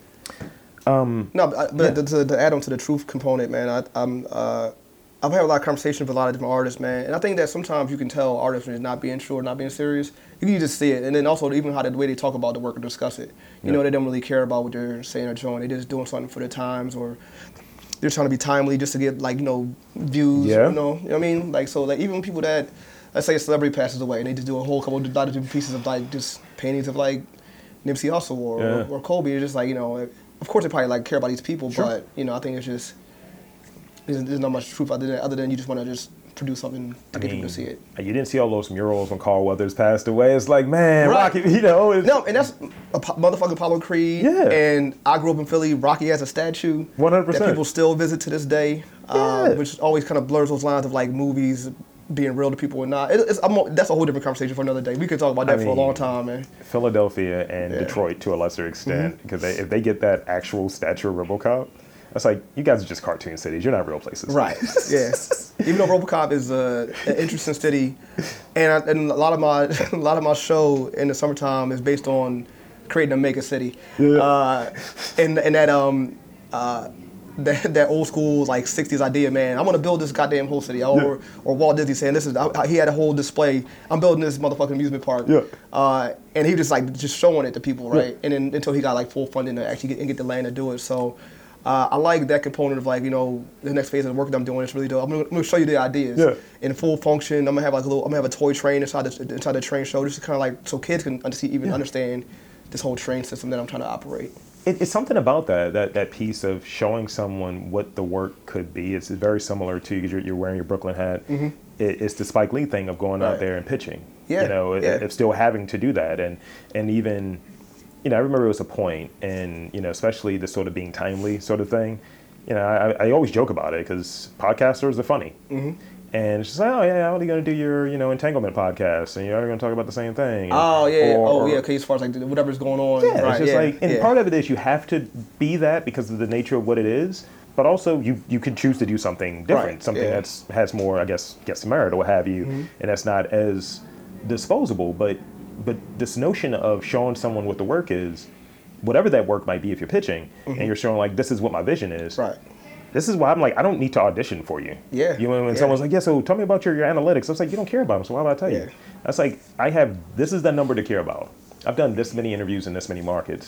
No, but, I- but to, to, to add on to the truth component, man, I, I'm uh, I've had a lot of conversations with a lot of different artists, man, and I think that sometimes you can tell artists when it's not being true or not being serious. You can just see it, and then also even how the way they talk about the work or discuss it. You Yeah. know, they don't really care about what they're saying or showing. They're just doing something for the times, or they're trying to be timely just to get like you know views. Yeah. You know, you know what I mean? Like so, like even people that let's say a celebrity passes away and they just do a whole couple of lot of different pieces of like just paintings of like Nipsey Hussle or, Yeah. or, or Kobe. It's just like you know, of course they probably like care about these people, Sure. but you know, I think it's just there's, there's not much truth other than other than you just want to just produce something to I get mean, people to see it. You didn't see all those murals when Carl Weathers passed away. It's like, man, Right. Rocky, you know. It's, No, and that's a po- motherfucking Apollo Creed. Yeah. And I grew up in Philly. Rocky has a statue one hundred percent. that people still visit to this day, uh, Yeah. which always kind of blurs those lines of like movies being real to people or not. It, it's, I'm, more- that's a whole different conversation for another day. We could talk about I that for a mean, long time, man. Philadelphia and Yeah. Mm-hmm. Detroit to a lesser extent, because they, if they get that actual statue of RoboCop, that's like, you guys are just cartoon cities. You're not real places. Right. Yeah. Even though RoboCop is uh, an interesting city, and, I, and a lot of my a lot of my show in the summertime is based on creating a mega city, Yeah. uh, and and that um uh that, that old school like sixties idea, man. I want to build this goddamn whole city, or Yeah. or Walt Disney saying this is I, he had a whole display. I'm building this motherfucking amusement park. Yeah. Uh, and he was just like just showing it to people, right? Yeah. And then until he got like full funding to actually get, and get the land to do it. So. Uh, I like that component of like you know the next phase of the work that I'm doing is really dope. I'm gonna, I'm gonna show you the ideas Yeah. in full function. I'm gonna have like a little. I'm gonna have a toy train inside the inside the train show, just to kind of like so kids can under- even Yeah. understand this whole train system that I'm trying to operate. It, it's something about that, that that piece of showing someone what the work could be. It's very similar to, because you're, you're wearing your Brooklyn hat. Mm-hmm. It, it's the Spike Lee thing of going out Right. there and pitching. Yeah, You know, yeah. of still having to do that. And, and even, you know, I remember it was a point, and, you know, especially the sort of being timely sort of thing. You know, I, I always joke about it because podcasters are funny. Mm-hmm. And it's just like, oh, yeah, how are you going to do your, you know, entanglement podcast? And you're going to talk about the same thing. And- Oh yeah, yeah. or- oh or- yeah. Okay, as far as like whatever's going on. yeah, right, it's just yeah, like, and yeah. part of it is you have to be that because of the nature of what it is, but also you you can choose to do something different, Right, something yeah. that's has more, I guess, gets merit or what have you, Mm-hmm. and that's not as disposable. But but this notion of showing someone what the work is, whatever that work might be, if you're pitching and you're showing like, this is what my vision is. Mm-hmm. Right. This is why I'm like, I don't need to audition for you. Yeah, You know, when yeah. someone's like, yeah, so tell me about your, your analytics. I was like, you don't care about them, so why would I tell Yeah. you? That's like, I have, this is the number to care about. I've done this many interviews in this many markets.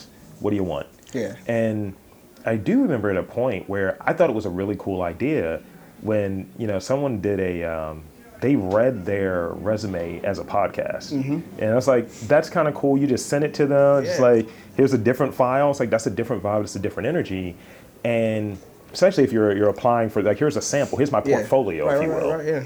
What do you want? Yeah. And I do remember at a point where I thought it was a really cool idea when, you know, someone did a, um, they read their resume as a podcast. Mm-hmm. And I was like, that's kind of cool. You just send it to them. Yeah. It's like, here's a different file. It's like, that's a different vibe. It's a different energy. And especially if you're you're applying for, like, here's a sample. Here's my portfolio, yeah. right, if you right, will. Right, yeah.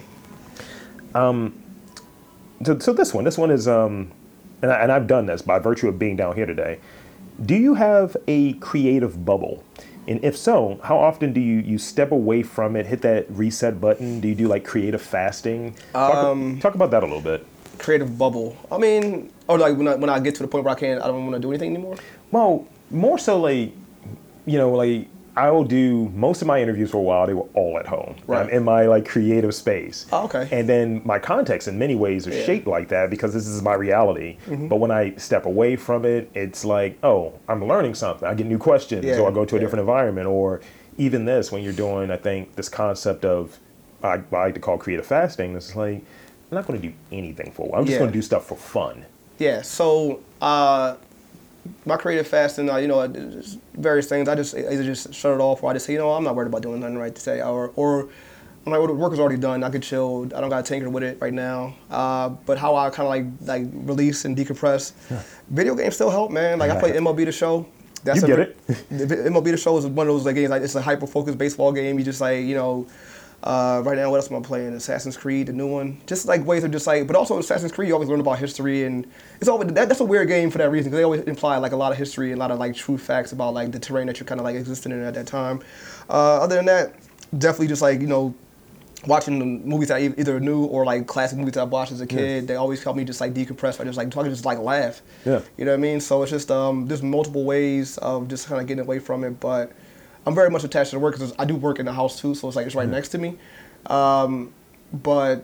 Um, so, so this one, this one is, um, and, I, and I've done this by virtue of being down here today. Do you have a creative bubble? And if so, how often do you, you step away from it, hit that reset button? Do you do like creative fasting? Talk, Um, talk about that a little bit. Creative bubble. I mean, or like when I, when I get to the point where I can't, I don't want to do anything anymore? Well, more so like, you know, like I will do most of my interviews for a while, they were all at home. Right. I'm in my like creative space. Oh, okay. And then my context in many ways are Yeah. shaped like that because this is my reality. Mm-hmm. But when I step away from it, it's like, oh, I'm learning something. I get new questions Yeah. or I go to a Yeah. different environment, or even this, when you're doing, I think, this concept of, I, I like to call creative fasting, it's like, I'm not going to do anything for a while. I'm just Yeah. going to do stuff for fun. Yeah, so uh, my creative fasting, uh, you know, just various things. I just either just shut it off, or I just say, you know, I'm not worried about doing nothing right today, or or I'm like, well, the work is already done. I can chill. I don't got to tinker with it right now. Uh, but how I kind of like like release and decompress. Yeah. Video games still help, man. Like I play M L B The Show. That's you a, get it. The M L B The Show is one of those like games. Like it's a hyper focused baseball game. You just like you know. Uh, right now, what else am I playing? Assassin's Creed, the new one. Just like ways of just like, but also in Assassin's Creed, you always learn about history, and it's always that, that's a weird game for that reason because they always imply like a lot of history and a lot of like true facts about like the terrain that you're kind of like existing in at that time. Uh, other than that, definitely just like you know, watching the movies that I either new or like classic movies that I've watched as a kid. Yeah. They always help me just like decompress. I just like talking, just like laugh. Yeah. You know what I mean? So it's just um, there's multiple ways of just kind of getting away from it, but. I'm very much attached to the work because I do work in the house too, so it's like it's right mm-hmm. next to me. Um, but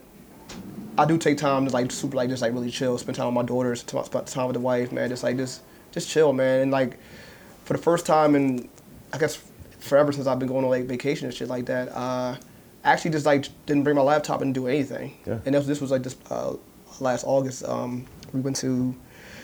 I do take time to like super like just like really chill, spend time with my daughters, spend time with the wife, man. Just like just just chill, man. And like for the first time in I guess forever since I've been going on like vacation and shit like that, uh, I actually just like didn't bring my laptop and do anything. Yeah. And this, this was like this uh, last August. Um, we went to.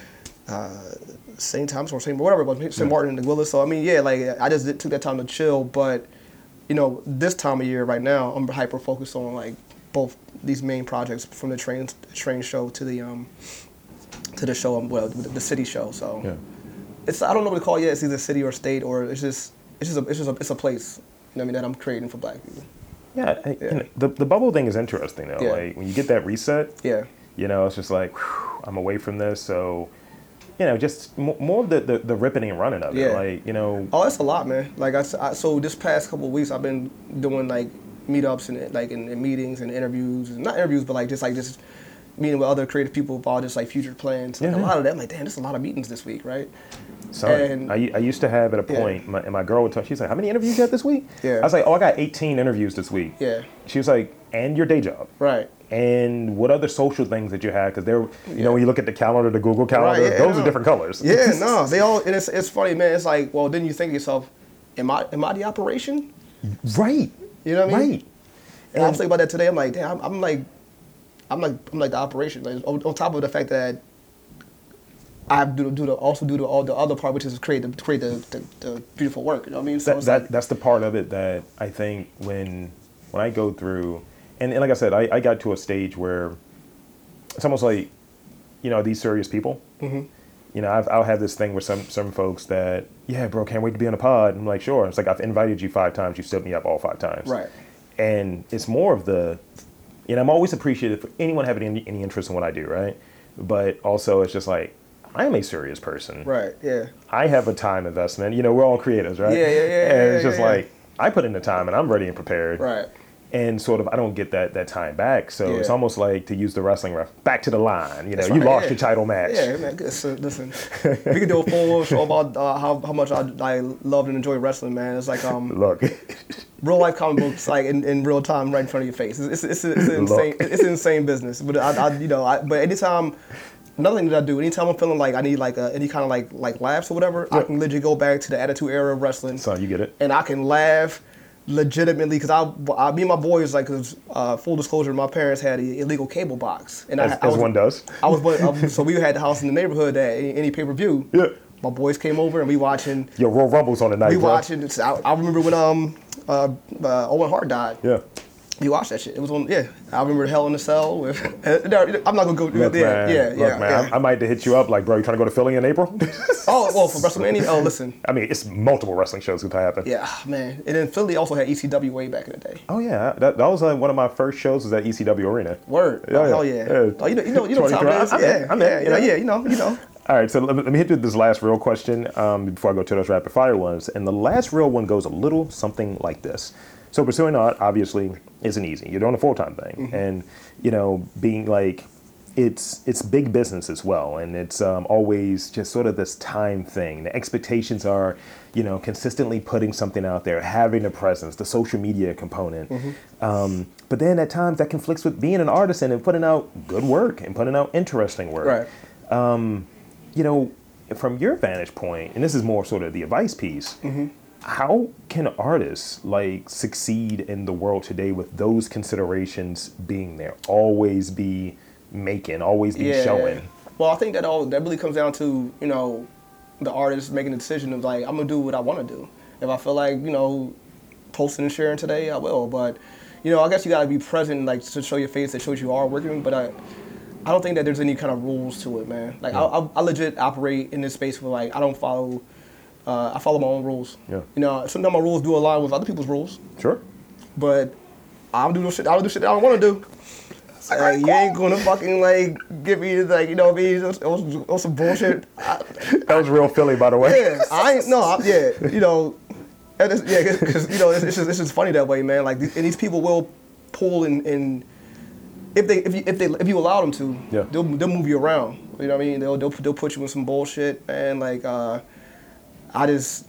Uh, Saint Thomas or Saint whatever it was, Saint Yeah. Martin and the Willis. So I mean, yeah, like I just did, took that time to chill. But you know, this time of year right now, I'm hyper focused on like both these main projects, from the train train show to the um to the show, well, the, the city show. So yeah. it's I don't know what to call it yet. It's either city or state, or it's just it's just a, it's just a, it's a place. You know what I mean, that I'm creating for Black people. Yeah, I, yeah. You know, the the bubble thing is interesting though. Yeah. Like when you get that reset. Yeah. You know, it's just like whew, I'm away from this, so. You know, just more of the, the, the ripping and running of it. Yeah. Like, you know. Oh, that's a lot, man. Like, I, I so this past couple of weeks, I've been doing, like, meetups and, like, in, in meetings and interviews. And not interviews, but, like, just, like, just meeting with other creative people about just, like, future plans. Like, yeah, a lot of that, I'm like, damn, there's a lot of meetings this week, right? Sorry. And, I, I used to have at a point, yeah. my, and my girl would talk, she's like, how many interviews you got this week? Yeah. I was like, oh, I got eighteen interviews this week. Yeah. She was like, and your day job. Right. And what other social things that you had? Because they're, you yeah. know, when you look at the calendar, the Google Calendar, right, yeah, those no. are different colors. Yeah, no, they all, and it's it's funny, man. It's like, well, then you think to yourself, am I am I the operation? Right. You know what I mean? Right. And, and I was thinking about that today. I'm like, damn, I'm, I'm like, I'm like, I'm like the operation. Like, on, on top of the fact that I have to do, do the, also do the, all the other part, which is create the create the, the, the beautiful work. You know what I mean? So that, it's that like, that's the part of it that I think when when I go through. And, and like I said, I, I got to a stage where it's almost like, you know, these serious people. Mm-hmm. You know, I've, I'll have this thing with some some folks that, yeah, bro, can't wait to be on a pod. I'm like, sure. It's like, I've invited you five times. You stood me up all five times. Right. And it's more of the, you know, I'm always appreciative for anyone having any, any interest in what I do, right? But also it's just like, I am a serious person. Right, yeah. I have a time investment. You know, we're all creatives, right? Yeah, yeah, yeah. And yeah, it's just yeah, like, yeah. I put in the time and I'm ready and prepared. Right. And sort of, I don't get that, that time back. So yeah. it's almost like, to use the wrestling ref, back to the line. You know, That's you right, lost yeah. your title match. Yeah, man. Listen, listen. we could do a full show about uh, how how much I, I loved and enjoyed wrestling, man. It's like um, look, real life comic books, like in, in real time, right in front of your face. It's it's, it's, it's an insane it's an insane business. But I, I you know, I, but anytime. Another thing that I do, anytime I'm feeling like I need like a, any kind of like like laughs or whatever, yeah. I can literally go back to the Attitude Era of wrestling. So you get it. And I can laugh legitimately because I, I, me and my boys, like, cause, uh, full disclosure, my parents had an illegal cable box. And as, I, as I was, one does. I was, um, so we had the house in the neighborhood that any, any pay-per-view. Yeah. My boys came over and we watching. Yo, Royal Rumble's on the night, We bro. watching. I, I remember when um uh, uh Owen Hart died. Yeah. You watched that shit. It was on. Yeah, I remember Hell in a Cell. With, I'm not gonna go. Look, yeah, man, yeah, look, yeah, man, yeah. I, I might have hit you up like, bro, you trying to go to Philly in April? Oh, well, for WrestleMania. Oh, listen. I mean, it's multiple wrestling shows could happen. Yeah, man. And then Philly also had E C W way back in the day. Oh yeah, that, that was uh, one of my first shows was at E C W Arena. Word. Yeah, oh, yeah. hell yeah. Yeah. Oh, you know, you know, you know what time it is. I'm yeah, in, I'm yeah, in, you know, yeah. yeah, you know, you know. All right, so let me, let me hit you with this last real question um, before I go to those rapid fire ones. And the last real one goes a little something like this. So pursuing art obviously isn't easy. You're doing a full-time thing, mm-hmm. and you know, being like, it's it's big business as well, and it's um, always just sort of this time thing. The expectations are, you know, consistently putting something out there, having a presence, the social media component. Mm-hmm. Um, but then at times that conflicts with being an artisan and putting out good work and putting out interesting work. Right. Um, you know, from your vantage point, and this is more sort of the advice piece. Mm-hmm. How can artists like succeed in the world today with those considerations being there? Always be making, always be yeah. showing. Well, I think that all that really comes down to, you know, the artist making the decision of like, I'm gonna do what I want to do. If I feel like, you know, posting and sharing today, I will. But, you know, I guess you gotta be present, like to show your face that shows you are working. But I, I don't think that there's any kind of rules to it, man. Like yeah. I, I, I legit operate in this space where like I don't follow. Uh, I follow my own rules. Yeah. You know, sometimes my rules do align with other people's rules. Sure. But I don't do no shit. I don't do shit that I don't want to do. Like, you ain't gonna fucking like give me like, you know what I mean, on some bullshit. I, that was real Philly, by the way. Yeah, I ain't no. I, yeah, you know, and it's, yeah, because you know it's, it's just it's just funny that way, man. Like, and these people will pull and, and if they if you if they if you allow them to, yeah. they'll they'll move you around. You know what I mean? They'll they'll, they'll put you in some bullshit, man. Like. uh I just,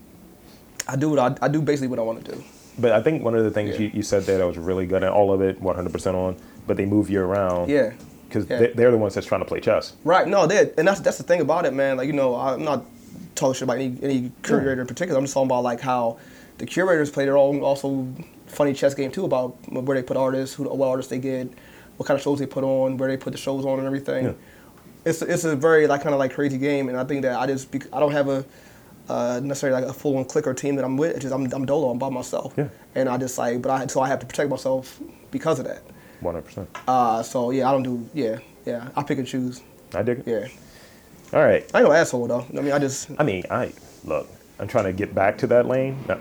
I do what I, I do basically what I want to do. But I think one of the things yeah. you, you said there that was really good, and all of it one hundred percent on, but they move you around. Yeah. Because yeah. they, they're the ones that's trying to play chess. Right, no, they and that's that's the thing about it, man. Like, you know, I'm not talking shit about any, any curator yeah. in particular. I'm just talking about like how the curators play their own also funny chess game too about where they put artists, who what artists they get, what kind of shows they put on, where they put the shows on and everything. Yeah. It's, it's a very like kind of like crazy game, and I think that I just, I don't have a, Uh, necessarily like a full-on clicker team that I'm with. It's just I'm, I'm dolo. I'm by myself, yeah. and I just like, but I so I have to protect myself because of that. One hundred percent. Uh, so yeah, I don't do yeah, yeah. I pick and choose. I dig it. Yeah. All right. I ain't no asshole though. I mean, I just. I mean, I look. I'm trying to get back to that lane. No.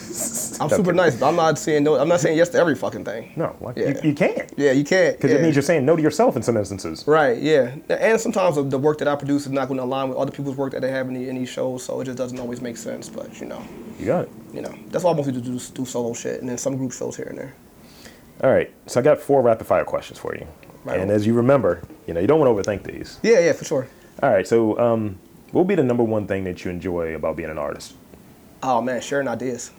I'm super nice, but I'm not saying no. I'm not saying yes to every fucking thing. No, like, yeah. you, you can't. Yeah, you can't. Because yeah. it means you're saying no to yourself in some instances. Right. Yeah. And sometimes the work that I produce is not going to align with other people's work that they have in, the, in these shows, so it just doesn't always make sense. But you know. You got it. You know, that's why I mostly do do solo shit, and then some group shows here and there. All right. So I got four rapid fire questions for you. Right and on. As you remember, you know, you don't want to overthink these. Yeah. Yeah. For sure. All right. So, um, what would be the number one thing that you enjoy about being an artist? Oh man, sharing ideas.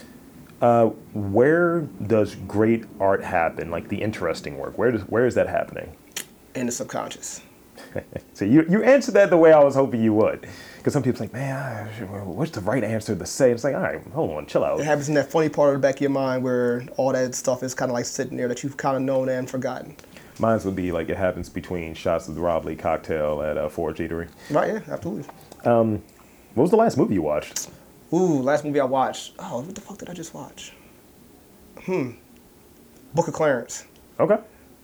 Uh, where does great art happen? Like the interesting work. Where does where is that happening? In the subconscious. So you you answered that the way I was hoping you would. Because some people's like, man, what's the right answer to say? It's like, all right, hold on, chill out. It happens in that funny part of the back of your mind where all that stuff is kind of like sitting there that you've kind of known and forgotten. Mine would be like it happens between shots of the Rob Lee cocktail at uh, Forge Eatery. Right, yeah, absolutely. Um, what was the last movie you watched? Ooh, last movie I watched. Oh, what the fuck did I just watch? Hmm. Book of Clarence. Okay.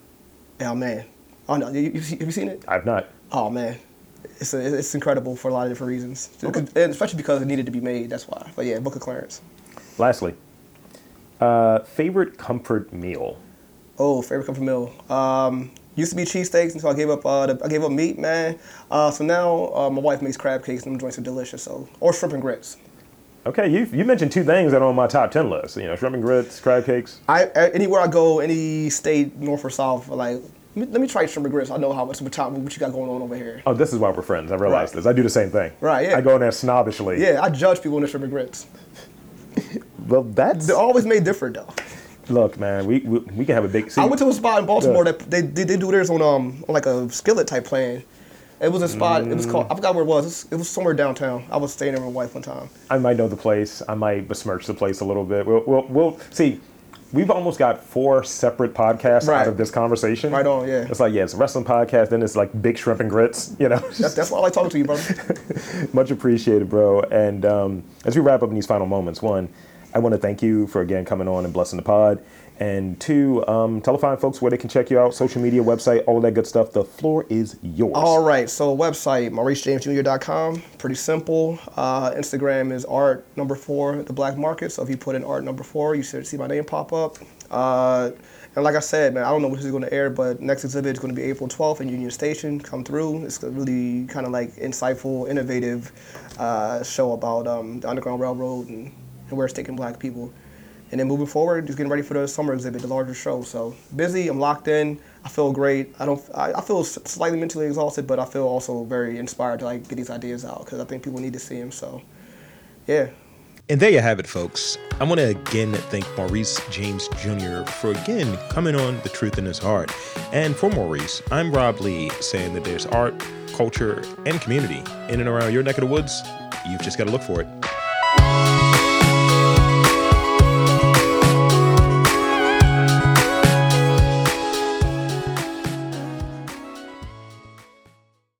Oh man. Oh no, you, you, have you seen it? I've not. Oh man, it's a, it's incredible for a lot of different reasons, Okay. And especially because it needed to be made. That's why. But yeah, Book of Clarence. Lastly, uh, favorite comfort meal. Oh, favorite comfort meal. Um, used to be cheesesteaks until I gave up. Uh, the, I gave up meat, man. Uh, so now uh, my wife makes crab cakes, and them joints are delicious. So or shrimp and grits. Okay, you you mentioned two things that are on my top ten list. You know, shrimp and grits, crab cakes. I anywhere I go, any state, north or south, like let me, let me try shrimp and grits. I know how much what you got going on over here. Oh, this is why we're friends. I realized Right. this. I do the same thing. Right. Yeah. I go in there snobbishly. Yeah, I judge people on the shrimp and grits. Well, that's They're always made different though. Look, man, we we, we can have a big. See, I went to a spot in Baltimore Yeah. that they, they they do theirs on um on like a skillet type plan. It was a spot. It was called. I forgot where it was. It was somewhere downtown. I was staying there with my wife one time. I might know the place. I might besmirch the place a little bit. We'll we'll, we'll see. we've almost got four separate podcasts Right. out of this conversation. Right on, yeah. It's like, yeah, it's a wrestling podcast, then it's like Big Shrimp and Grits, you know? That's, that's why I like talking to you, brother. Much appreciated, bro. And um, as we wrap up in these final moments, one, I want to thank you for, again, coming on and blessing the pod. And two, um, tell the fine folks where they can check you out, social media, website, all of that good stuff. The floor is yours. All right, so website, maurice james junior dot com, pretty simple. Uh, Instagram is art number four, the black market. So if you put in art number four, you should see my name pop up. Uh, and like I said, man, I don't know when this is going to air, but next exhibit is going to be April twelfth in Union Station. Come through. It's a really kind of like insightful, innovative uh, show about um, the Underground Railroad and, and where it's taking black people. And then moving forward, just getting ready for the summer exhibit, the larger show. So busy, I'm locked in. I feel great. I don't. I, I feel slightly mentally exhausted, but I feel also very inspired to like get these ideas out because I think people need to see them. So, yeah. And there you have it, folks. I want to again thank Maurice James Junior for again coming on The Truth in His Heart. And for Maurice, I'm Rob Lee, saying that there's art, culture, and community in and around your neck of the woods. You've just got to look for it.